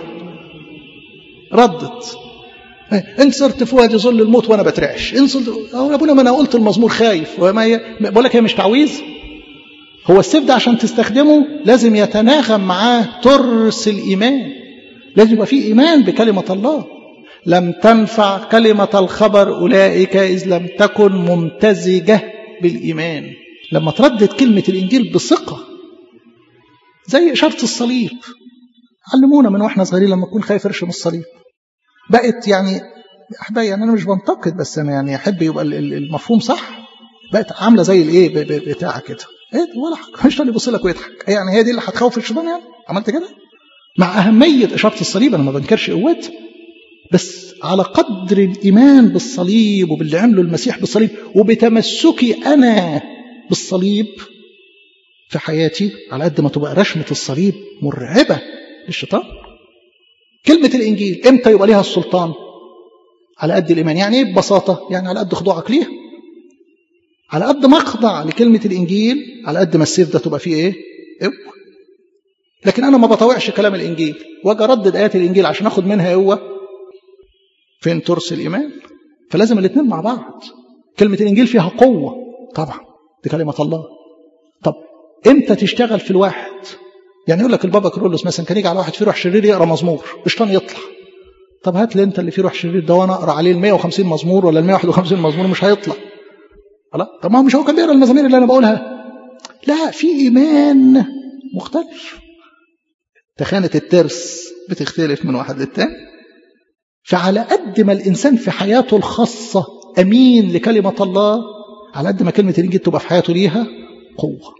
ردت انت صرت في وادي ظل الموت وانا بترعش. انصل يا ابونا ما انا قلت المزمور خايف. وما بقول لك هي مش تعويذ. هو السيف ده عشان تستخدمه لازم يتناغم معاه ترس الإيمان. لازم يبقى فيه إيمان بكلمة الله. لم تنفع كلمة الخبر أولئك إذ لم تكن ممتزجة بالإيمان. لما تردد كلمة الإنجيل بثقة زي إشارة الصليب. علمونا من وإحنا صغيرين لما أكون خايف أرشم الصليب. بقت يعني أحبائي يعني أنا مش بنتقد، بس أنا يعني أحب يبقى المفهوم صح. بقت عاملة زي الإيه بتاعها كده. إيه ولا حاجة، مش تاني يبص لك ويضحك. يعني هي دي اللي هتخوف الشيطان يعني؟ عملت كده؟ مع أهمية إشارة الصليب أنا ما بنكرش قوتها، بس على قدر الإيمان بالصليب وباللي عمله المسيح بالصليب وبتمسكي أنا بالصليب في حياتي، على قد ما تبقى رشمة الصليب مرعبة للشيطان. كلمة الإنجيل إمتى يبقى ليها السلطان؟ على قد الإيمان. يعني إيه ببساطة؟ يعني على قد خضوعك ليها. على قد ما أخضع لكلمة الإنجيل على قد ما السيف ده تبقى فيه إيه؟ قوة. لكن أنا ما بطوعش كلام الإنجيل واجي أردد آيات الإنجيل عشان أخد منها قوة. فين ترس الإيمان؟ فلازم الاثنين مع بعض. كلمة الإنجيل فيها قوة طبعا، دي كلمة الله. طب إمتى تشتغل في الواحد؟ يعني يقول لك البابا كرولوس مثلا كان يجي على واحد فيه روح شرير يقرأ مزمور الشيطان يطلع. طب هات لي أنت اللي فيه روح شرير ده وأنا أقرأ عليه ال مية وخمسين مزمور ولا ال مية وواحد وخمسين مزمور مش هيطلع. لا طب ما هو مش هو كان بيقرأ المزامير اللي أنا بقولها؟ لا، في إيمان مختلف. تخانة الترس بتختلف من واحد للتاني. فعلى قد ما الإنسان في حياته الخاصة أمين لكلمة الله على قد ما كلمة الإنجيل تبقى في حياته ليها قوة.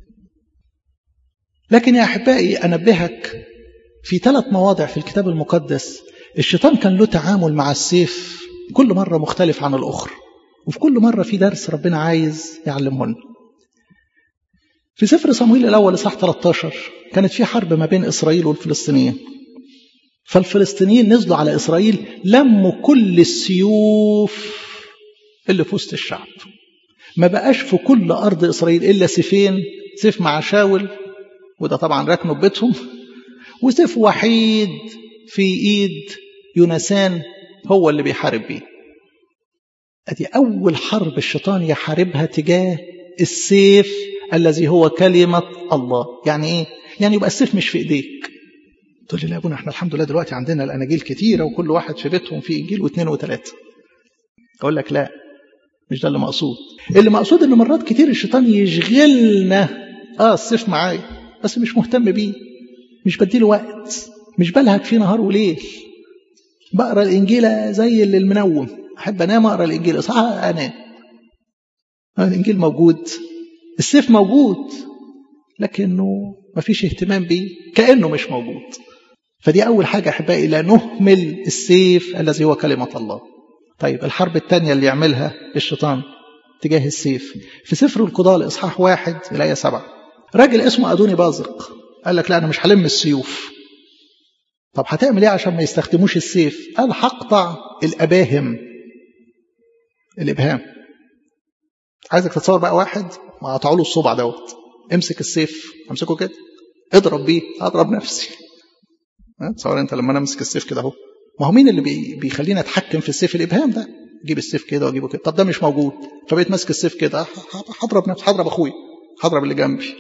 لكن يا أحبائي أنبهك في ثلاث مواضع في الكتاب المقدس الشيطان كان له تعامل مع السيف كل مرة مختلف عن الأخرى، وفي كل مرة في درس ربنا عايز يعلمه لنا. في سفر صموئيل الأول إصحاح ثلاثة عشر كانت في حرب ما بين إسرائيل والفلسطينيين. فالفلسطينيين نزلوا على إسرائيل لموا كل السيوف اللي في وسط الشعب. ما بقاش في كل أرض إسرائيل إلا سيفين، سيف مع شاول وده طبعا ركنوا ببيتهم، وسيف وحيد في إيد يونسان هو اللي بيحارب بيه. أدي أول حرب الشيطان يحاربها تجاه السيف الذي هو كلمة الله. يعني إيه؟ يعني يبقى السيف مش في إيديك. تقول لي لا يا ابونا احنا الحمد لله دلوقتي عندنا الأناجيل كتيرة وكل واحد في بيتهم في إنجيل واثنين وثلاثة. أقول لك لا، مش ده اللي مقصود. اللي مقصود إن مرات كتير الشيطان يشغلنا. آه السيف معايا بس مش مهتم بيه، مش بديله وقت، مش بلهك فيه نهار وليل. بقرأ الإنجيل زي اللي المنوم، أحب أنام أقرأ الإنجيل صح أنام. الإنجيل موجود، السيف موجود، لكنه ما فيش اهتمام بيه كأنه مش موجود. فدي أول حاجة أحبائي، لا نهمل السيف الذي هو كلمة الله. طيب الحرب الثانية اللي يعملها الشيطان تجاه السيف في سفر القضاء الإصحاح واحد الآية سبعة. راجل اسمه أدوني بازق قال لك لا أنا مش هلم السيوف. طب هتعمل إيه عشان ما يستخدموش السيف؟ قال هقطع الأباهم، الإبهام. عايزك تتصور بقى واحد ما قطعوا له الصبع دوت، امسك السيف امسكه كده اضرب بيه، اضرب نفسي. تصور انت لما انا امسك السيف كده اهو، ما هو مين اللي بي بيخلينا اتحكم في السيف؟ الابهام ده. جيب السيف كده واجيبه كده. طب ده مش موجود، فبقيت ماسك السيف كده، هضرب نفسي، هضرب اخويا، هضرب اللي جنبي.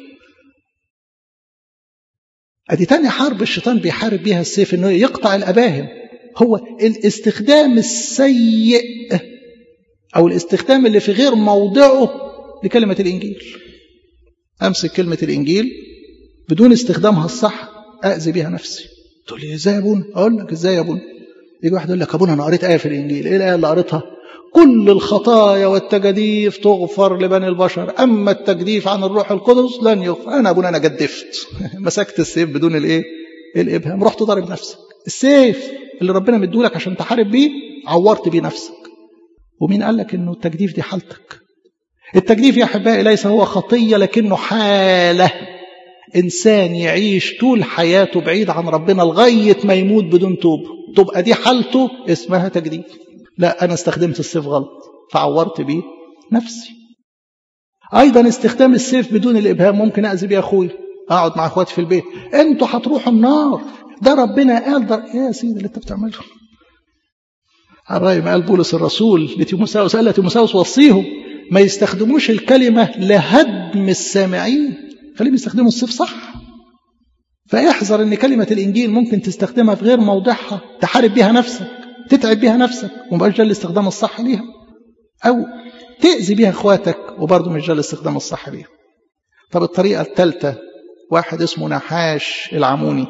ادي تاني حرب الشيطان بيحارب بيها السيف، انه يقطع الاباهم. هو الاستخدام السيء او الاستخدام اللي في غير موضعه لكلمة الانجيل. امسك كلمة الانجيل بدون استخدامها الصح اذي بيها نفسي. تقول لي ازاي يا ابونا؟ اقول لك ازاي يا ابونا. يجي واحد يقول لك ابونا انا قريت ايه في الانجيل. ايه الايه اللي قريتها؟ كل الخطايا والتجديف تغفر لبني البشر، اما التجديف عن الروح القدس لن يغفر. انا ابونا انا جدفت مسكت السيف بدون الايه الابهام، رحت ضارب نفسك. السيف اللي ربنا مديهولك عشان تحارب بيه عورت بيه نفسك. ومين قال لك انه التجديف دي حالتك؟ التجديف يا احبائي ليس هو خطيه، لكنه حاله. انسان يعيش طول حياته بعيد عن ربنا لغايه ما يموت بدون توبه، تبقى دي حالته اسمها تجديف. لا، انا استخدمت السيف غلط فعورت بيه نفسي. ايضا استخدام السيف بدون الابهام ممكن اذي بيه اخويا. اقعد مع اخواتي في البيت، انتوا هتروحوا النار، ده ربنا قال ده. يا سيدي اللي انت بتعمله. على رأي ما قال بولس الرسول لتيموثاوس، قال لتيموثاوس وصيهم ما يستخدموش الكلمة لهدم السامعين، خليهم يستخدموا السيف صح. فاحذر ان كلمة الانجيل ممكن تستخدمها في غير موضعها، تحارب بيها نفسك، تتعب بيها نفسك ومبقاش ده الاستخدام الصح ليها، او تأذي بيها اخواتك وبرضه مش ده الاستخدام الصح ليها. طب الطريقة الثالثة، واحد اسمه نحاش العموني.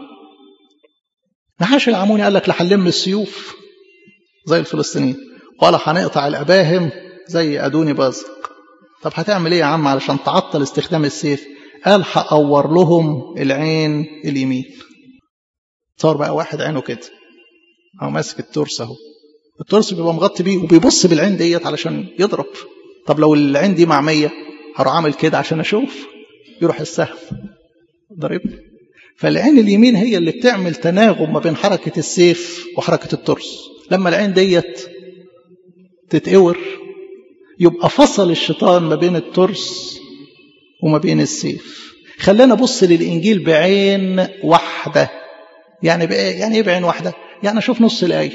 نحاش العموني قال لك لا هنلم السيوف زي الفلسطينيين ولا هنقطع الاباهم زي ادوني بازق. طب هتعمل ايه يا عم علشان تعطل استخدام السيف؟ قال هقور لهم العين اليمين. صار بقى واحد عينه كده او ماسك الترس اهو، الترس بيبقى مغطي بيه وبيبص بالعين ديت علشان يضرب. طب لو العين دي معميه هروح اعمل كده عشان اشوف، يروح السهم ضربني. فالعين اليمين هي اللي بتعمل تناغم ما بين حركه السيف وحركه الترس. لما العين ديت تتقور يبقى فصل الشيطان ما بين الترس وما بين السيف. خلينا نبص للإنجيل بعين واحدة. يعني بقى يعني ايه بعين واحدة؟ يعني أشوف نص الآية،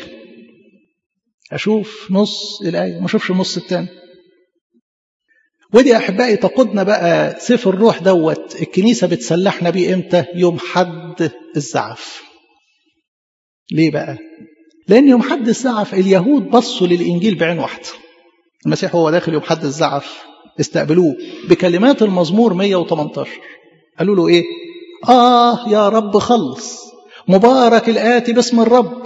أشوف نص الآية ما أشوفش النص الثاني. ودي أحبائي تقودنا بقى سيف الروح دوت الكنيسة بتسلحنا بيه إمتى؟ يوم حد الزعف. ليه بقى؟ لأن يوم حد الزعف اليهود بصوا للإنجيل بعين واحدة. المسيح هو داخل يوم حد الزعف استقبلوه بكلمات المزمور مية وثمانية عشر. قالوا له إيه؟ آه يا رب خلص، مبارك الآتي باسم الرب.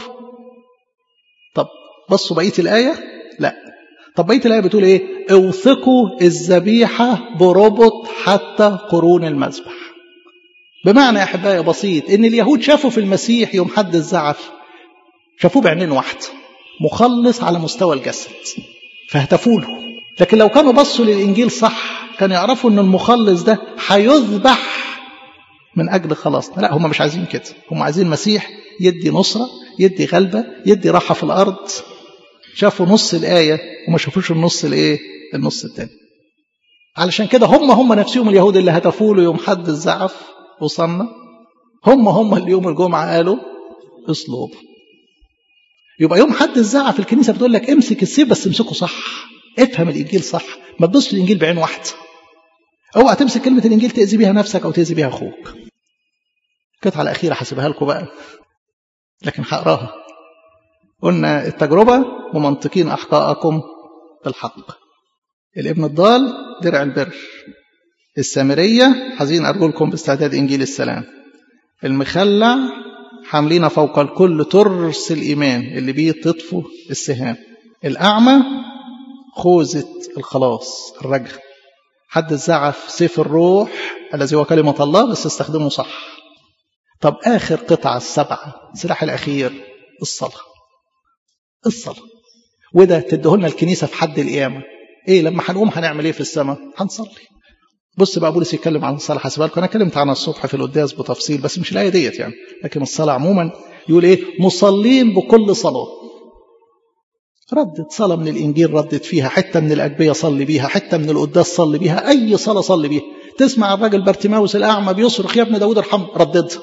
طب بصوا بقية الآية؟ لا. طب بقية الآية بتقول إيه؟ اوثقوا الذبيحة بربط حتى قرون المذبح. بمعنى يا أحبائي بسيط إن اليهود شافوا في المسيح يوم حد الزعف شافوه بعينين واحدة، مخلص على مستوى الجسد، فاهتفوا له. لكن لو كانوا بصوا للإنجيل صح كانوا يعرفوا أن المخلص ده هيذبح من أجل خلاصنا. لا، هم مش عايزين كده، هم عايزين مسيح يدي نصرة، يدي غلبة، يدي راحة في الأرض. شافوا نص الآية وما شافوش النص الإيه؟ النص الثاني. علشان كده هم هم نفسهم اليهود اللي هتفوا له يوم حد الزعف وصلنا، هم هم اللي يوم الجمعة قالوا اصلوب. يبقى يوم حد الزعف الكنيسة بتقول لك امسك السيف بس امسكه صح، افهم الإنجيل صح، ما تبصش الإنجيل بعين واحدة. اوعى تمسك كلمة الإنجيل تأذي بيها نفسك أو تأذي بيها أخوك. القطعة الأخيرة هسيبها لكم بقى لكن هقراها. قلنا التجربة ومنطقين أحقاءكم بالحق. الابن الضال درع البر. السامرية حزين أرجلكم باستعداد إنجيل السلام. المخلع حاملين فوق الكل ترس الإيمان اللي بيه تطفو السهام. الأعمى خوذة الخلاص الرجل. حد الزعف سيف الروح الذي هو كلمة الله بس استخدمه صح. طب آخر قطعة السبعة، سلاح الأخير الصلاة. الصلاة وده تدهلنا الكنيسة في حد القيامة. إيه لما هنقوم هنعمل إيه في السماء؟ هنصلي. بص بقى بولس يتكلم عن الصلاة. حسبها لكم أنا اتكلمت عن الصبح في القداس بتفصيل بس مش الآية ديت يعني، لكن الصلاة عموما يقول إيه؟ مصلين بكل صلاة. ردت صلاة من الإنجيل ردت فيها، حتة من الأجبية صلي بيها، حتة من القداس صلي بيها، أي صلاة صلي بيها. تسمع الراجل بارتيماوس الأعمى بيصرخ يا ابن داود ارحم، رددها.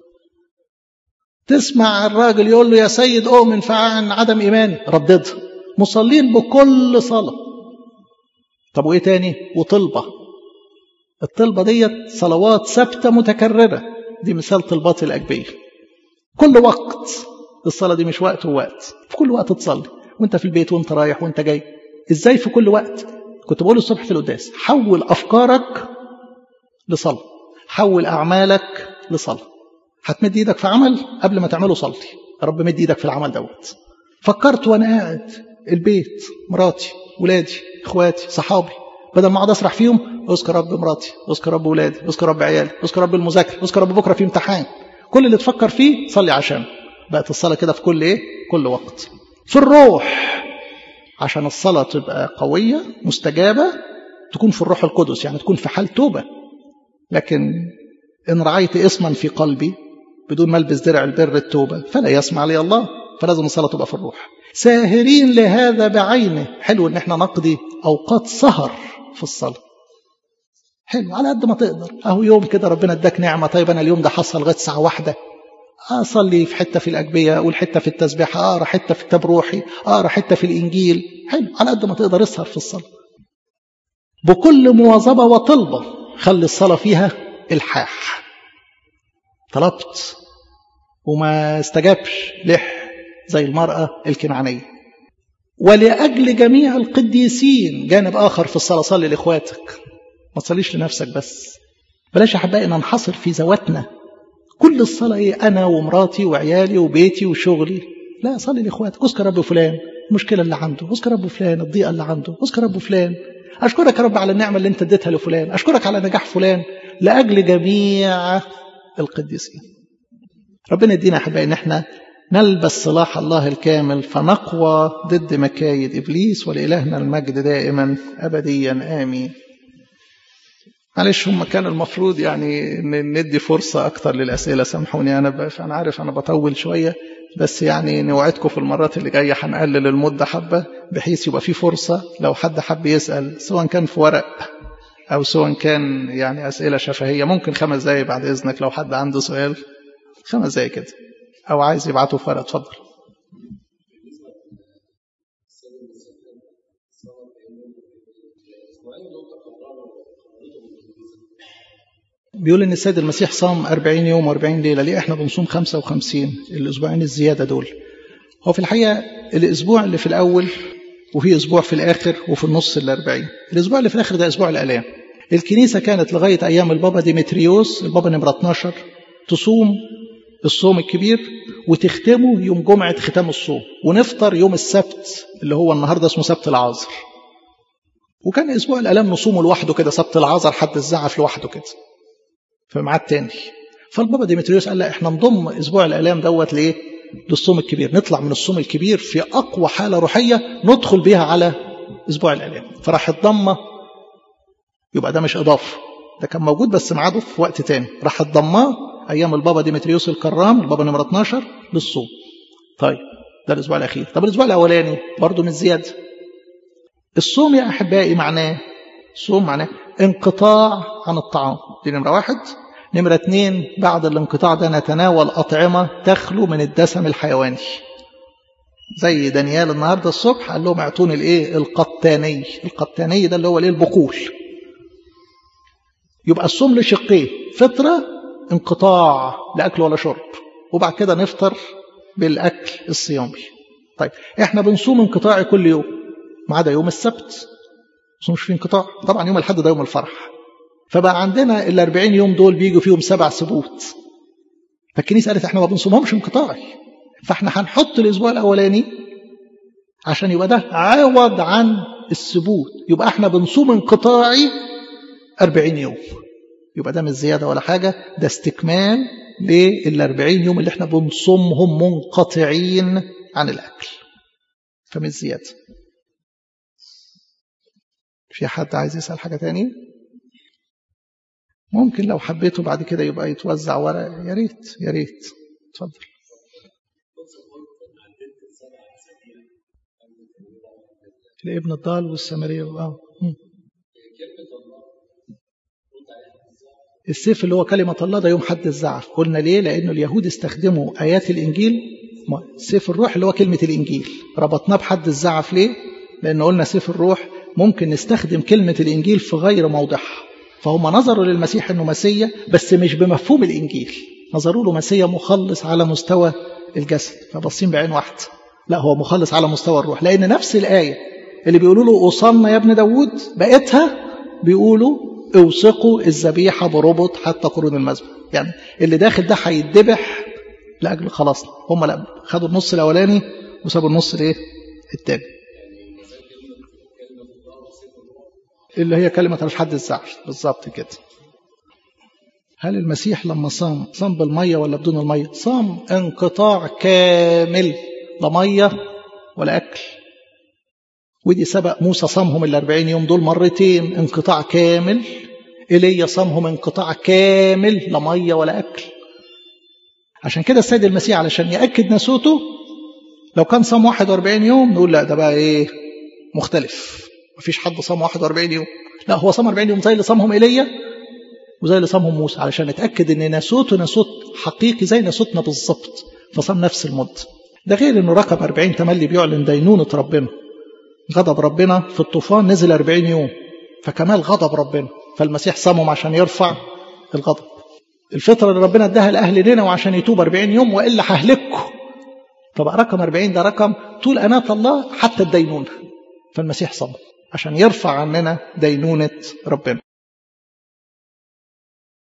تسمع الراجل يقول له يا سيد أؤمن فعن عدم إيماني، رددها. مصلين بكل صلاة. طب وإيه تاني؟ وطلبة. الطلبة ديت صلوات ثابتة متكررة، دي مثال طلبات الأجبية. كل وقت الصلاة دي مش وقت ووقت، في كل وقت تصلي، وانت في البيت وانت رايح وانت جاي. ازاي في كل وقت؟ كنت بقول الصبح في القداس، حول أفكارك لصلاة، حول أعمالك لصلاة. هتمد ايدك في عمل، قبل ما تعمله صلي، يا رب مد ايدك في العمل دوت. فكرت وانا قاعد البيت، مراتي، ولادي، اخواتي، صحابي، بدل ما اقعد اسرح فيهم، اذكر رب مراتي، اذكر رب ولادي، اذكر رب عيالي، اذكر رب المذاكره، اذكر رب بكره في امتحان. كل اللي تفكر فيه صلي عشان بقت الصلاه كده في كل ايه؟ كل وقت. في الروح، عشان الصلاه تبقى قويه مستجابه، تكون في الروح القدس، يعني تكون في حال توبه. لكن ان رعيت اسما في قلبي بدون ما البس درع البر التوبه فلا يسمع لي الله. فلازم الصلاه تبقى في الروح. ساهرين لهذا بعينه. حلو ان احنا نقضي اوقات سهر في الصلاه. حلو على قد ما تقدر. اهو يوم كده ربنا اداك نعمه، طيب انا اليوم ده حصل لغايه الساعه واحدة، اصلي في حته في الاجبيه، اقول حته في التسبيح، اقرا حته في كتاب روحي، اقرا حته في الانجيل. حلو على قد ما تقدر اسهر في الصلاه بكل مواظبه وطلبه. خلي الصلاه فيها الحاح. طلبت وما استجابش، لح زي المراه الكنعانيه. ولأجل جميع القديسين، جانب آخر في الصلاة، صلي لإخواتك، ما تصليش لنفسك بس. بلاش يا أحبائي ننحصر في ذواتنا. كل الصلاة إيه؟ أنا ومراتي وعيالي وبيتي وشغلي. لا، صلي لإخواتك. اذكر رب فلان المشكلة اللي عنده، اذكر رب فلان الضيقة اللي عنده، اذكر رب فلان. أشكرك يا رب على النعمة اللي أنت اديتها لفلان، أشكرك على نجاح فلان، لأجل جميع القديسين. ربنا يدينا يا أحبائي إن احنا نلبس صلاح الله الكامل فنقوى ضد مكايد إبليس. ولإلهنا المجد دائما أبديا آمين. معلش، هم كان المفروض يعني ندي فرصة أكتر للأسئلة، سامحوني. أنا أنا عارف أنا بطول شوية، بس يعني نوعدكم في المرات اللي جاية هنقلل المدة حبة، بحيث يبقى في فرصة لو حد حب يسأل، سواء كان في ورق أو سواء كان يعني أسئلة شفهية. ممكن خمس دقايق بعد إذنك لو حد عنده سؤال، خمس دقايق كده، أو عايز يبعته في ورق. اتفضل. بيقول إن السيد المسيح صام أربعين يوم وأربعين ليلة، ليه إحنا بنصوم خمسة وخمسين الأسبوعين الزيادة دول؟ هو في الحقيقة الأسبوع اللي في الأول، وفي أسبوع في الآخر، وفي النص الأربعين. الأسبوع اللي في الآخر ده أسبوع الآلام. الكنيسة كانت لغاية أيام البابا ديمتريوس، البابا نمرة اتناشر، تصوم الصوم الكبير وتختمه يوم جمعة ختام الصوم، ونفطر يوم السبت اللي هو النهاردة اسمه سبت العازر. وكان أسبوع الآلام نصومه لوحده كده، سبت العازر حد الزعف لوحده كده في ميعاد تاني. فالبابا ديمتريوس قال لا، احنا نضم اسبوع الالام دوت ليه؟ للصوم الكبير. نطلع من الصوم الكبير في اقوى حاله روحيه ندخل بيها على اسبوع الالام. فراح الضمه، يبقى ده مش اضافه، ده كان موجود بس ميعاده في وقت تاني، راح الضماه ايام البابا ديمتريوس الكرام البابا نمره اتناشر للصوم. طيب ده الاسبوع الاخير. طب الاسبوع الاولاني برضه من زياده. الصوم يا احبائي معناه، الصوم معناه انقطاع عن الطعام، دي نمره واحد. نمرة اتنين، بعد الانقطاع ده نتناول أطعمة تخلو من الدسم الحيواني. زي دانيال النهاردة الصبح قال لهم اعطوني الايه؟ القطاني. القطاني ده اللي هو الايه؟ البقول. يبقى الصوم لشقيه، فطرة انقطاع لا أكل ولا شرب، وبعد كده نفطر بالأكل الصيامي. طيب احنا بنصوم انقطاعي كل يوم ما عدا يوم السبت، مش في انقطاع طبعا. يوم الحد ده يوم الفرح. فبقى عندنا الأربعين يوم دول بيجوا فيهم سبع سبوت. فالكنيسة قالت احنا ما بنصومهمش انقطاعي، فاحنا هنحط الأسبوع الأولاني عشان يبقى ده عوض عن السبوت. يبقى احنا بنصوم انقطاعي أربعين يوم، يبقى ده مش زيادة ولا حاجة، ده استكمال للأربعين يوم اللي احنا بنصومهم منقطعين عن الأكل، فمش زيادة. في حد عايز يسأل حاجة تاني؟ ممكن لو حبيته بعد كده يبقى يتوزع ورق، يا ريت يا ريت. اتفضل. الابن الضال والسامرية. اه السيف اللي هو كلمة الله ده يوم حد الزعف. قلنا ليه؟ لأنه اليهود استخدموا آيات الإنجيل سيف الروح اللي هو كلمة الإنجيل. ربطناه بحد الزعف ليه؟ لأن قلنا سيف الروح ممكن نستخدم كلمة الإنجيل في غير موضعها. فهم نظروا للمسيح أنه مسيا بس مش بمفهوم الإنجيل، نظروا له مسيا مخلص على مستوى الجسد، فبصين بعين واحدة. لا، هو مخلص على مستوى الروح، لأن نفس الآية اللي بيقولوا له أوصلنا يا ابن داود بقيتها بيقولوا اوثقوا الذبيحة بربط حتى قرون المذبح. يعني اللي داخل ده هيتذبح لأجل خلاصنا. هم لا، خدوا النص الأولاني وسابوا النص الايه التاني، اللي هي كلمة الحد الزعف بالظبط كده. هل المسيح لما صام صام بالمية ولا بدون المية؟ صام انقطاع كامل، لا مية ولا أكل. ودي سبق موسى صامهم الأربعين يوم دول مرتين انقطاع كامل، إيليا صامهم انقطاع كامل، لا مية ولا أكل. عشان كده السيد المسيح علشان يأكد ناسوته لو كان صام واحد وأربعين يوم نقول لا ده بقى إيه مختلف، مفيش حد صام واحد وأربعين يوم. لا، هو صام أربعين يوم زي اللي صامهم إيليا وزي اللي صامهم موسى، علشان نتأكد ان ناسوته ناسوت حقيقي زي ناسوتنا بالظبط، فصام نفس المدة. ده غير انه رقم أربعين تملي بيعلن دينونة ربنا، غضب ربنا في الطوفان نزل أربعين يوم، فكمال غضب ربنا، فالمسيح صامهم عشان يرفع الغضب. الفطرة اللي ربنا اداها لأهل نينوى وعشان يتوب أربعين يوم وإلا ههلكه، فبقى رقم أربعين ده رقم طول أناة الله حتى الدينونة، فالمسيح صام عشان يرفع عننا دينونة ربنا.